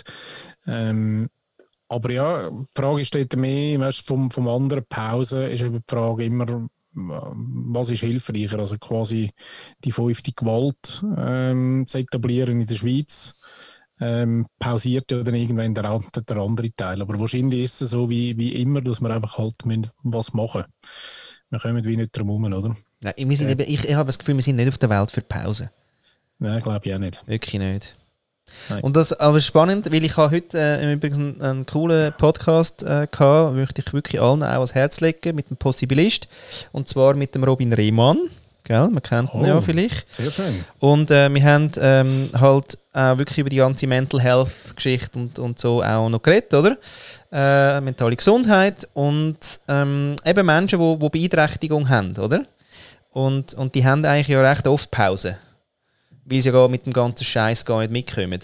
Aber ja, die Frage ist dort mehr, weißt, vom anderen Pause ist eben die Frage immer, was ist hilfreicher? Also quasi die 5. Gewalt zu etablieren in der Schweiz. Pausiert ja dann irgendwann der andere Teil. Aber wahrscheinlich ist es so wie immer, dass wir einfach halt was machen müssen. Wir kommen wie nicht drum herum, oder? Nein, ich habe das Gefühl, wir sind nicht auf der Welt für Pause. Nein, glaube ich auch nicht. Wirklich nicht. Nein. Und das aber spannend, weil ich habe heute übrigens einen coolen Podcast gehabt, möchte ich wirklich allen auch ans Herz legen, mit dem Possibilist. Und zwar mit dem Robin Rehmann. Gell? Man kennt ihn ja vielleicht. Sehr schön. Und wir haben halt auch wirklich über die ganze Mental Health Geschichte und so auch noch geredet, oder? Mentale Gesundheit und eben Menschen, die Beeinträchtigung haben, oder? Und die haben eigentlich ja recht oft Pause. Weil sie ja gar mit dem ganzen Scheiß gar nicht mitkommen.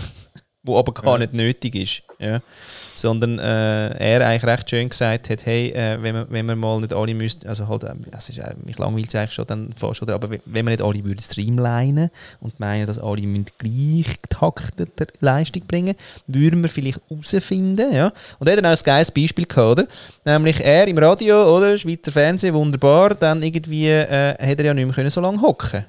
Wo aber gar nicht nötig ist. Ja. Sondern er eigentlich recht schön gesagt hat, hey, wenn wir mal nicht alle müssten, also halt, mich langweilt es eigentlich schon dann fast, oder? Aber wenn wir nicht alle würden streamlinen und meinen, dass alle gleich getaktete Leistung bringen, würden wir vielleicht herausfinden, ja. Und er hat dann auch ein geiles Beispiel gehabt, oder? Nämlich er im Radio, oder? Schweizer Fernsehen, wunderbar, dann irgendwie hat er ja nicht mehr so lange hocken.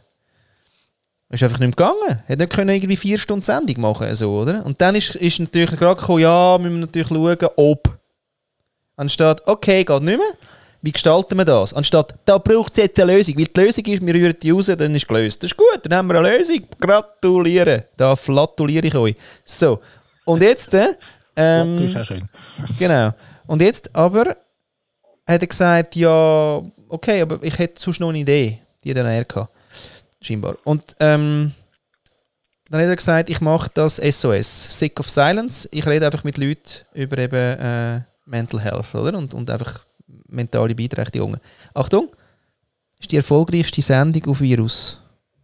Ist einfach nicht mehr gegangen. Er konnte nicht irgendwie 4 Stunden Sendung machen, so, oder? Und dann ist natürlich gerade gekommen, ja, müssen wir natürlich schauen, ob. Anstatt, okay, geht nicht mehr. Wie gestalten wir das? Anstatt, da braucht es jetzt eine Lösung. Weil die Lösung ist, wir rühren die raus, dann ist es gelöst. Das ist gut, dann haben wir eine Lösung. Gratuliere. Da flatuliere ich euch. So. Und jetzt, das ist auch schön. Genau. Und jetzt aber hat er gesagt, ja, okay, aber ich hätte sonst noch eine Idee. Die hat er gehabt. Scheinbar. Und dann hat er gesagt, ich mache das SOS, Sick of Silence. Ich rede einfach mit Leuten über eben Mental Health, oder? Und einfach mentale Beeinträchtigungen. Achtung, ist die erfolgreichste Sendung auf Virus.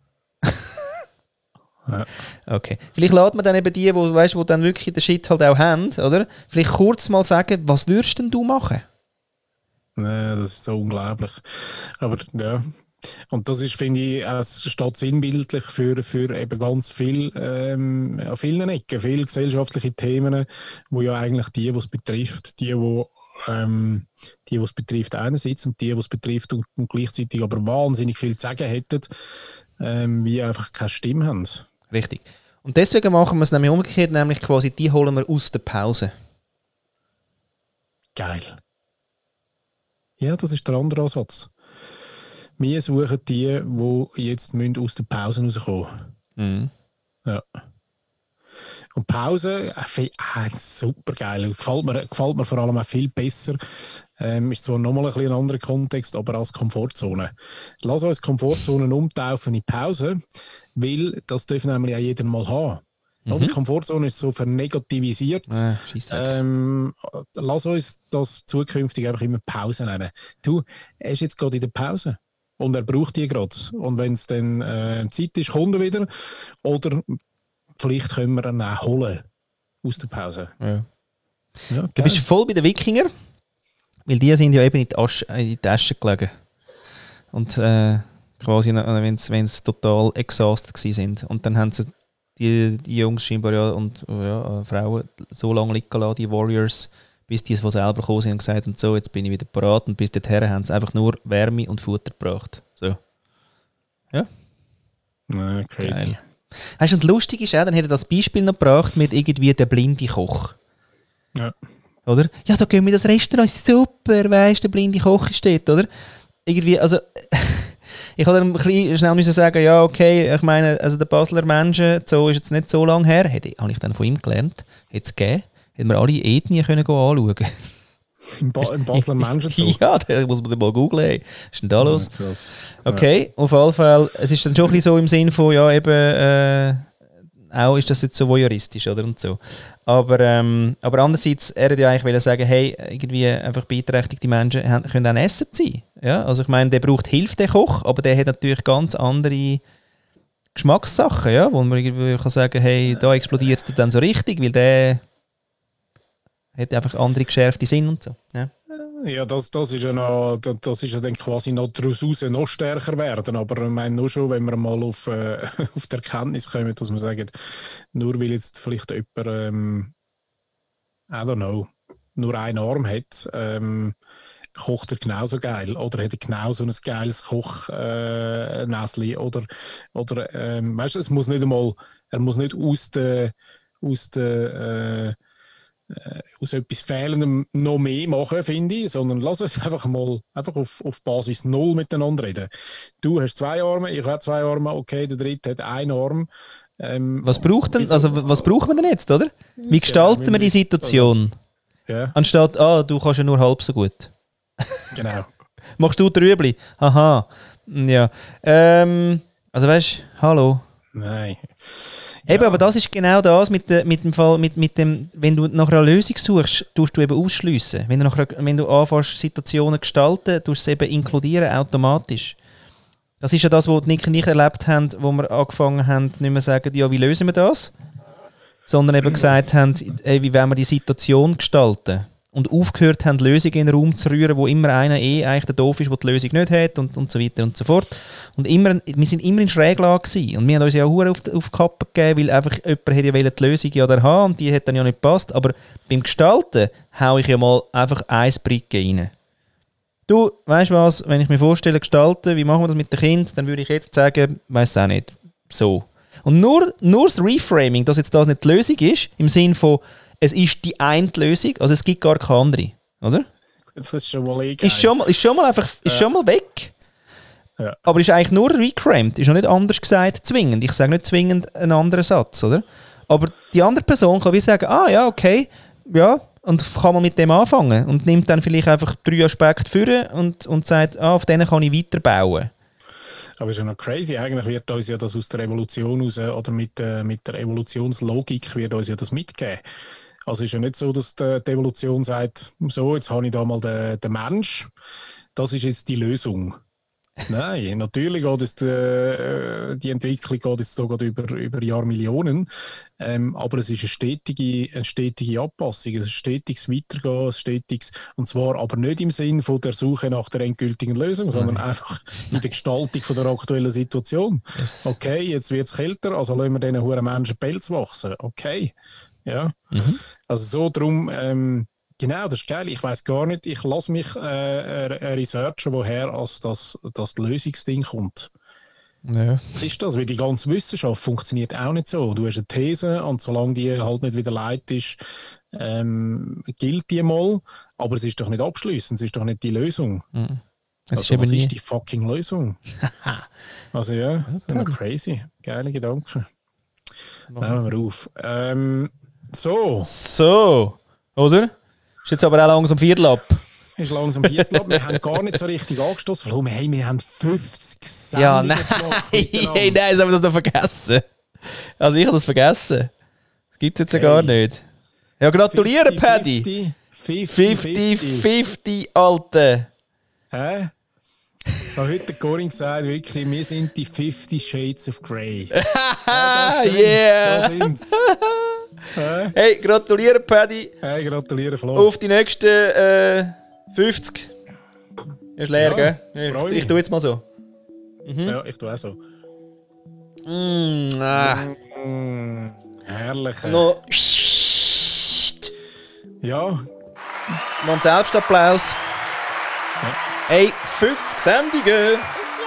Ja. Okay. Vielleicht lädt man dann eben die, wo dann wirklich den Shit halt auch haben, oder? Vielleicht kurz mal sagen, was würdest denn du machen? Nee, das ist so unglaublich. Aber ja. Und das ist, finde ich, es steht sinnbildlich für eben ganz viel, an vielen Ecken, viele gesellschaftliche Themen, wo ja eigentlich die es betrifft, die es betrifft einerseits und die es betrifft und gleichzeitig aber wahnsinnig viel zu sagen hätten, wie einfach keine Stimme haben. Richtig. Und deswegen machen wir es nämlich umgekehrt, nämlich quasi die holen wir aus der Pause. Geil. Ja, das ist der andere Ansatz. Wir suchen die jetzt aus der Pause rauskommen. Mhm. Ja. Und Pause, super geil. Gefällt mir vor allem auch viel besser. Ist zwar nochmal ein bisschen ein anderer Kontext, aber als Komfortzone. Lass uns Komfortzonen umtaufen in Pause, weil das darf nämlich auch jeder mal haben. Die Komfortzone ist so vernegativisiert. Lass uns das zukünftig einfach immer Pause nennen. Du, er ist jetzt gerade in der Pause. Und er braucht die gerade. Und wenn es dann Zeit ist, kommt er wieder. Oder vielleicht können wir ihn auch holen aus der Pause. Ja. Ja, du bist voll bei den Wikinger, weil die sind ja eben in die Tasche gelegen. Und quasi, wenn sie total exhausted sind. Und dann haben sie die Jungs scheinbar und Frauen so lange liegen lassen, die Warriors, bis die von selber gekommen sind und gesagt haben, so, jetzt bin ich wieder parat. Und bis dorthin haben sie einfach nur Wärme und Futter gebracht. So. Ja. Crazy. Geil. Weißt du, und lustig ist auch, dann hätte er das Beispiel noch gebracht mit irgendwie der blinde Koch. Ja. Oder? Ja, da gehen wir in das Restaurant, super, weißt du, der blinde Koch steht, oder? Irgendwie, also, ich habe dann ein bisschen schnell müssen sagen, ja, okay, ich meine, also der Basler Menschen, so ist jetzt nicht so lange her, habe ich dann von ihm gelernt, hätte es gegeben, hätten wir alle Ethnien können anschauen. Im Basler Menschenzug? Ja, da muss man dann mal googlen. Hey. Was ist denn da los? Krass. Okay, auf jeden Fall. Es ist dann schon ein bisschen so im Sinn von, ja, eben, auch ist das jetzt so voyeuristisch, oder? Und so. Aber andererseits, er hätte ja eigentlich wollen sagen, hey, irgendwie einfach beeinträchtigte Menschen können auch essen sein. Ja? Also ich meine, der braucht Hilfe, der Koch, aber der hat natürlich ganz andere Geschmackssachen, ja? Wo man irgendwie kann sagen, hey, da explodiert es dann so richtig, weil der hat einfach andere geschärfte Sinn und so. Ja, ja das ist ja noch, das ist ja dann quasi noch daraus noch stärker werden. Aber ich meine nur schon, wenn wir mal auf die Erkenntnis kommen, dass wir sagen, nur weil jetzt vielleicht jemand, I don't know, nur einen Arm hat, kocht er genauso geil oder hat er genauso ein geiles Kochnäsli oder weißt du, es muss nicht einmal, er muss nicht aus etwas Fehlendem noch mehr machen, finde ich, sondern lass uns einfach auf Basis 0 miteinander reden. Du hast 2 Arme, ich habe 2 Arme, okay, der dritte hat einen Arm. Was braucht denn, also was brauchen wir denn jetzt, oder? Wie gestalten wir die Situation? Also, ja. Anstatt, du kannst ja nur halb so gut. Genau. Machst du Trübli? Aha. Ja. Also weißt du, hallo. Nein. Eben, Ja. aber das ist genau das mit dem Fall, mit dem, wenn du nach einer Lösung suchst, tust du eben ausschliessen. Wenn du anfängst, Situationen gestalten, tust du es eben inkludieren, automatisch. Das ist ja das, was Nick und ich erlebt haben, wo wir angefangen haben, nicht mehr zu sagen, ja, wie lösen wir das? Sondern eben gesagt haben, wie wollen wir die Situation gestalten? Und aufgehört haben, Lösungen in den Raum zu rühren, wo immer einer eigentlich der doof ist, der die Lösung nicht hat und so weiter und so fort. Und wir sind immer in Schräglage gewesen. Und wir haben uns ja auch auf die Kappe gegeben, weil einfach jemand hätte ja die Lösung ja da haben und die hat dann ja nicht gepasst. Aber beim Gestalten haue ich ja mal einfach ein Bricke rein. Du, weißt du was, wenn ich mir vorstelle, gestalten, wie machen wir das mit den Kindern, dann würde ich jetzt sagen, weiss auch nicht, so. Und nur das Reframing, dass jetzt das nicht die Lösung ist, im Sinn von, es ist die eine Lösung, also es gibt gar keine andere, oder? Das ist schon mal geil. Ist schon mal weg. Ja. Aber ist eigentlich nur reclaimed, ist noch nicht anders gesagt zwingend. Ich sage nicht zwingend einen anderen Satz, oder? Aber die andere Person kann wie sagen, ja, okay, ja, und kann man mit dem anfangen und nimmt dann vielleicht einfach 3 Aspekte vor und sagt, auf denen kann ich weiterbauen. Aber ist ja noch crazy. Eigentlich wird uns ja das aus der Evolution raus, oder mit der Evolutionslogik wird uns ja das mitgeben. Also ist ja nicht so, dass die Evolution sagt, so, jetzt habe ich da mal den Mensch, das ist jetzt die Lösung. Nein, natürlich geht es die Entwicklung geht jetzt sogar über Jahrmillionen, aber es ist eine stetige Anpassung, ein stetiges Weitergehen, ein stetiges, und zwar aber nicht im Sinn von der Suche nach der endgültigen Lösung, sondern einfach in der Gestaltung von der aktuellen Situation. Yes. Okay, jetzt wird es kälter, also lassen wir diesen huren Menschen Pelz wachsen. Okay, ja. Also so drum. Genau, das ist geil. Ich weiss gar nicht, ich lasse mich researchen, woher das Lösungsding kommt. Ja. Was ist das? Weil die ganze Wissenschaft funktioniert auch nicht so. Du hast eine These und solange die halt nicht wieder leitest, gilt die mal, aber es ist doch nicht abschließend, es ist doch nicht die Lösung. Mhm. Es ist Also, eben was nie. ist die fucking Lösung? Also ja, crazy. Geile Gedanken. Nehmen wir auf. So, So, oder? Ist jetzt aber auch langsam Viertel ab. ist langsam Viertel ab. Wir haben gar nicht so richtig angestoßen. Warum? Hey, wir haben 50 Sendungen Ja, nein, gemacht hey, miteinander. nein, jetzt haben wir das noch vergessen. Also ich habe das vergessen. Das gibt es jetzt ja gar nicht. Ja, gratuliere, Paddy. 50-50, Alter. Hä? Ich habe heute Corin gesagt, wirklich, wir sind die 50 Shades of Grey. Ah, das yeah. sind's. Hä? Hey, gratuliere, Paddy. Hey, gratuliere, Flo. Auf die nächsten 50. Ist leer, Ja, gell? freu Ich mich. tue jetzt mal so. Ja, ich tue auch so. Herrlich. Noch, Ja, noch ein Selbstapplaus. Hey, 50 Sendungen.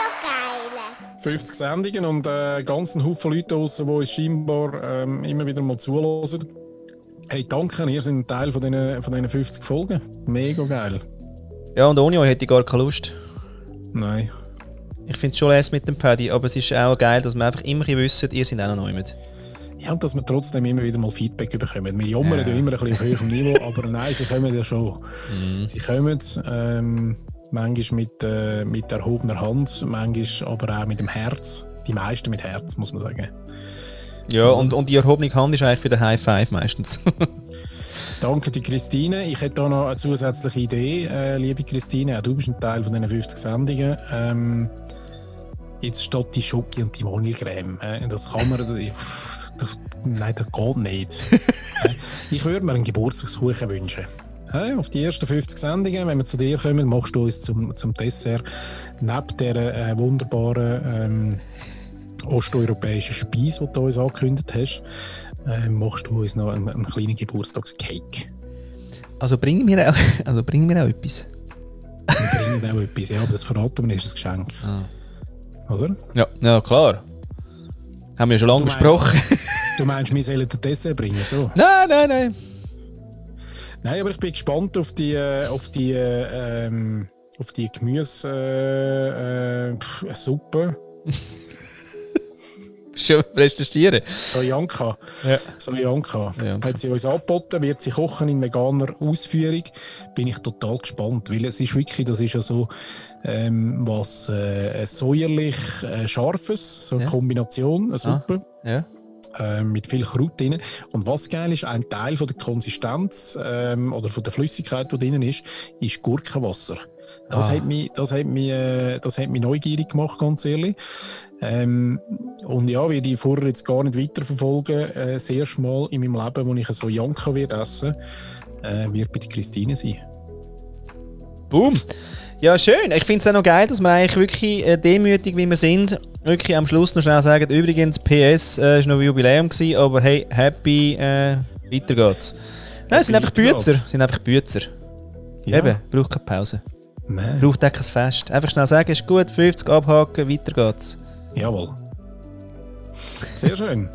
50 Sendungen und ganzen Haufen Leute draussen, die uns scheinbar immer wieder mal zuhören. Hey, danke, ihr seid ein Teil von diesen 50 Folgen. Mega geil. Ja, und ohne euch hätte ich gar keine Lust. Nein. Ich finde es schon lässig mit dem Paddy, aber es ist auch geil, dass wir einfach immer wisst, ihr seid auch noch jemand. Ja, und dass wir trotzdem immer wieder mal Feedback bekommen. Wir jammern ja immer ein bisschen auf höherem Niveau, aber nein, sie kommen ja schon. Sie kommen manchmal mit erhobener Hand, manchmal aber auch mit dem Herz. Die meisten mit Herz, muss man sagen. Ja, und die erhobene Hand ist eigentlich für den High Five meistens. Danke, die Christine. Ich hätte da noch eine zusätzliche Idee, liebe Christine. Auch du bist ein Teil von diesen 50 Sendungen. Jetzt steht die Schoki und die Vanillecreme. Das kann man... Nein, das geht nicht. Ich würde mir einen Geburtstagskuchen wünschen. Auf die ersten 50 Sendungen, wenn wir zu dir kommen, machst du uns zum Dessert neben dieser wunderbaren osteuropäischen Speise, die du uns angekündigt hast, machst du uns noch einen kleinen Geburtstagscake. Also bring mir auch etwas. Wir bringen auch etwas, ja, aber das verraten wir, ist ein Geschenk. Oder? Ja, klar. Haben wir schon lange besprochen. Du meinst, wir sollen den Dessert bringen? So. Nein. Nein, aber ich bin gespannt auf die Gemüsesuppe. Schon recherchieren. Sojanka. Ja. Sojanka. Ja. Hat sie uns angeboten, wird sie kochen in veganer Ausführung. Bin ich total gespannt, weil es ist wirklich, das ist ja so was säuerlich Scharfes, so eine Kombination, eine Suppe. Ja. Mit viel Kraut drin. Und was geil ist, ein Teil von der Konsistenz oder von der Flüssigkeit, die drin ist Gurkenwasser. Das hat mich neugierig gemacht, ganz ehrlich. Und ja, werde ich vorher jetzt gar nicht weiterverfolgen. Das erste Mal in meinem Leben, wo ich so Janka wird essen, wird bei der Christine sein. Boom. Ja, schön. Ich finde es auch noch geil, dass wir eigentlich wirklich demütig, wie wir sind, wirklich am Schluss noch schnell sagen, übrigens, PS, ist noch ein Jubiläum gewesen, aber hey, happy, weiter geht's. Nein, es sind einfach Bützer. Ja. Eben, braucht keine Pause. Nein. Braucht auch kein Fest. Einfach schnell sagen, ist gut, 50 abhaken, weiter geht's. Jawohl. Sehr schön.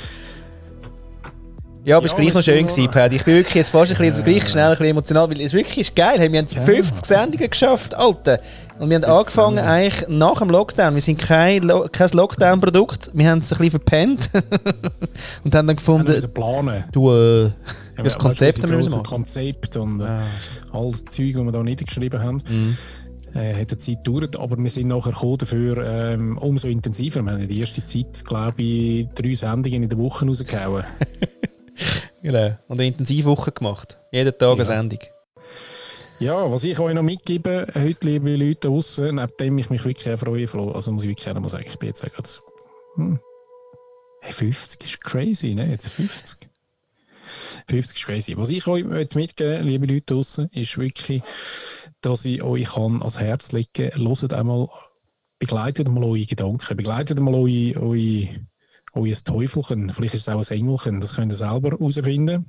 Ja, aber es Ja, war gleich noch weißt du schön noch- gewesen, Paddy. Ich bin wirklich jetzt fast ein bisschen, gleich schnell ein bisschen emotional, weil es wirklich ist geil. Hey, wir haben 50 Sendungen geschafft, Alter. Und wir haben angefangen eigentlich nach dem Lockdown. Wir sind kein Lockdown-Produkt. Wir haben es ein bisschen verpennt. Und haben dann Wir gefunden, müssen planen. du, Ja, das Konzept weißt haben du, wir das machen. Konzept und all das Zeug, das wir da niedergeschrieben haben, hat eine Zeit gedauert, aber wir sind nachher gekommen dafür umso intensiver. Wir haben in der ersten Zeit, glaube ich, 3 Sendungen in der Woche rausgehauen. Genau. Und eine Intensivwoche gemacht. Jeden Tag eine Sendung. Ja, was ich euch noch mitgebe, heute, liebe Leute draussen, neben dem ich mich wirklich freue, Flo, also muss ich wirklich auch noch mal sagen, ich bin jetzt auch gerade, hey, 50 ist crazy, ne? Jetzt 50. 50 ist crazy. Was ich euch mitgeben, liebe Leute draussen, ist wirklich, dass ich euch ans Herz legen kann, hört einmal, begleitet einmal eure Gedanken, begleitet einmal euer Teufelchen, vielleicht ist es auch ein Engelchen, das könnt ihr selber herausfinden.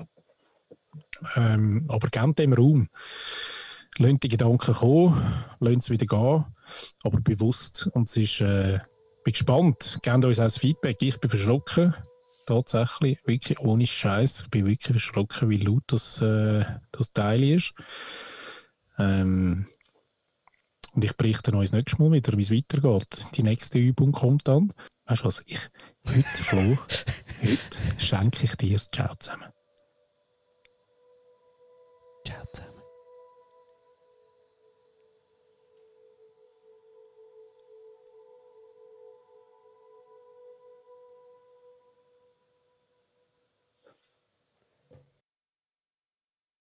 Aber gebt dem Raum. Lasst die Gedanken kommen, lasst es wieder gehen, aber bewusst. Und es ist Bin gespannt. Gebt uns auch das Feedback. Ich bin verschrocken. Tatsächlich. Wirklich ohne Scheiß. Ich bin wirklich verschrocken, wie laut das Teil ist. Und ich berichte euch nächstes Mal wieder, wie es weitergeht. Die nächste Übung kommt dann. Weißt du was? Heute, Flo, heute schenke ich dir das Ciao zusammen. Ciao zusammen.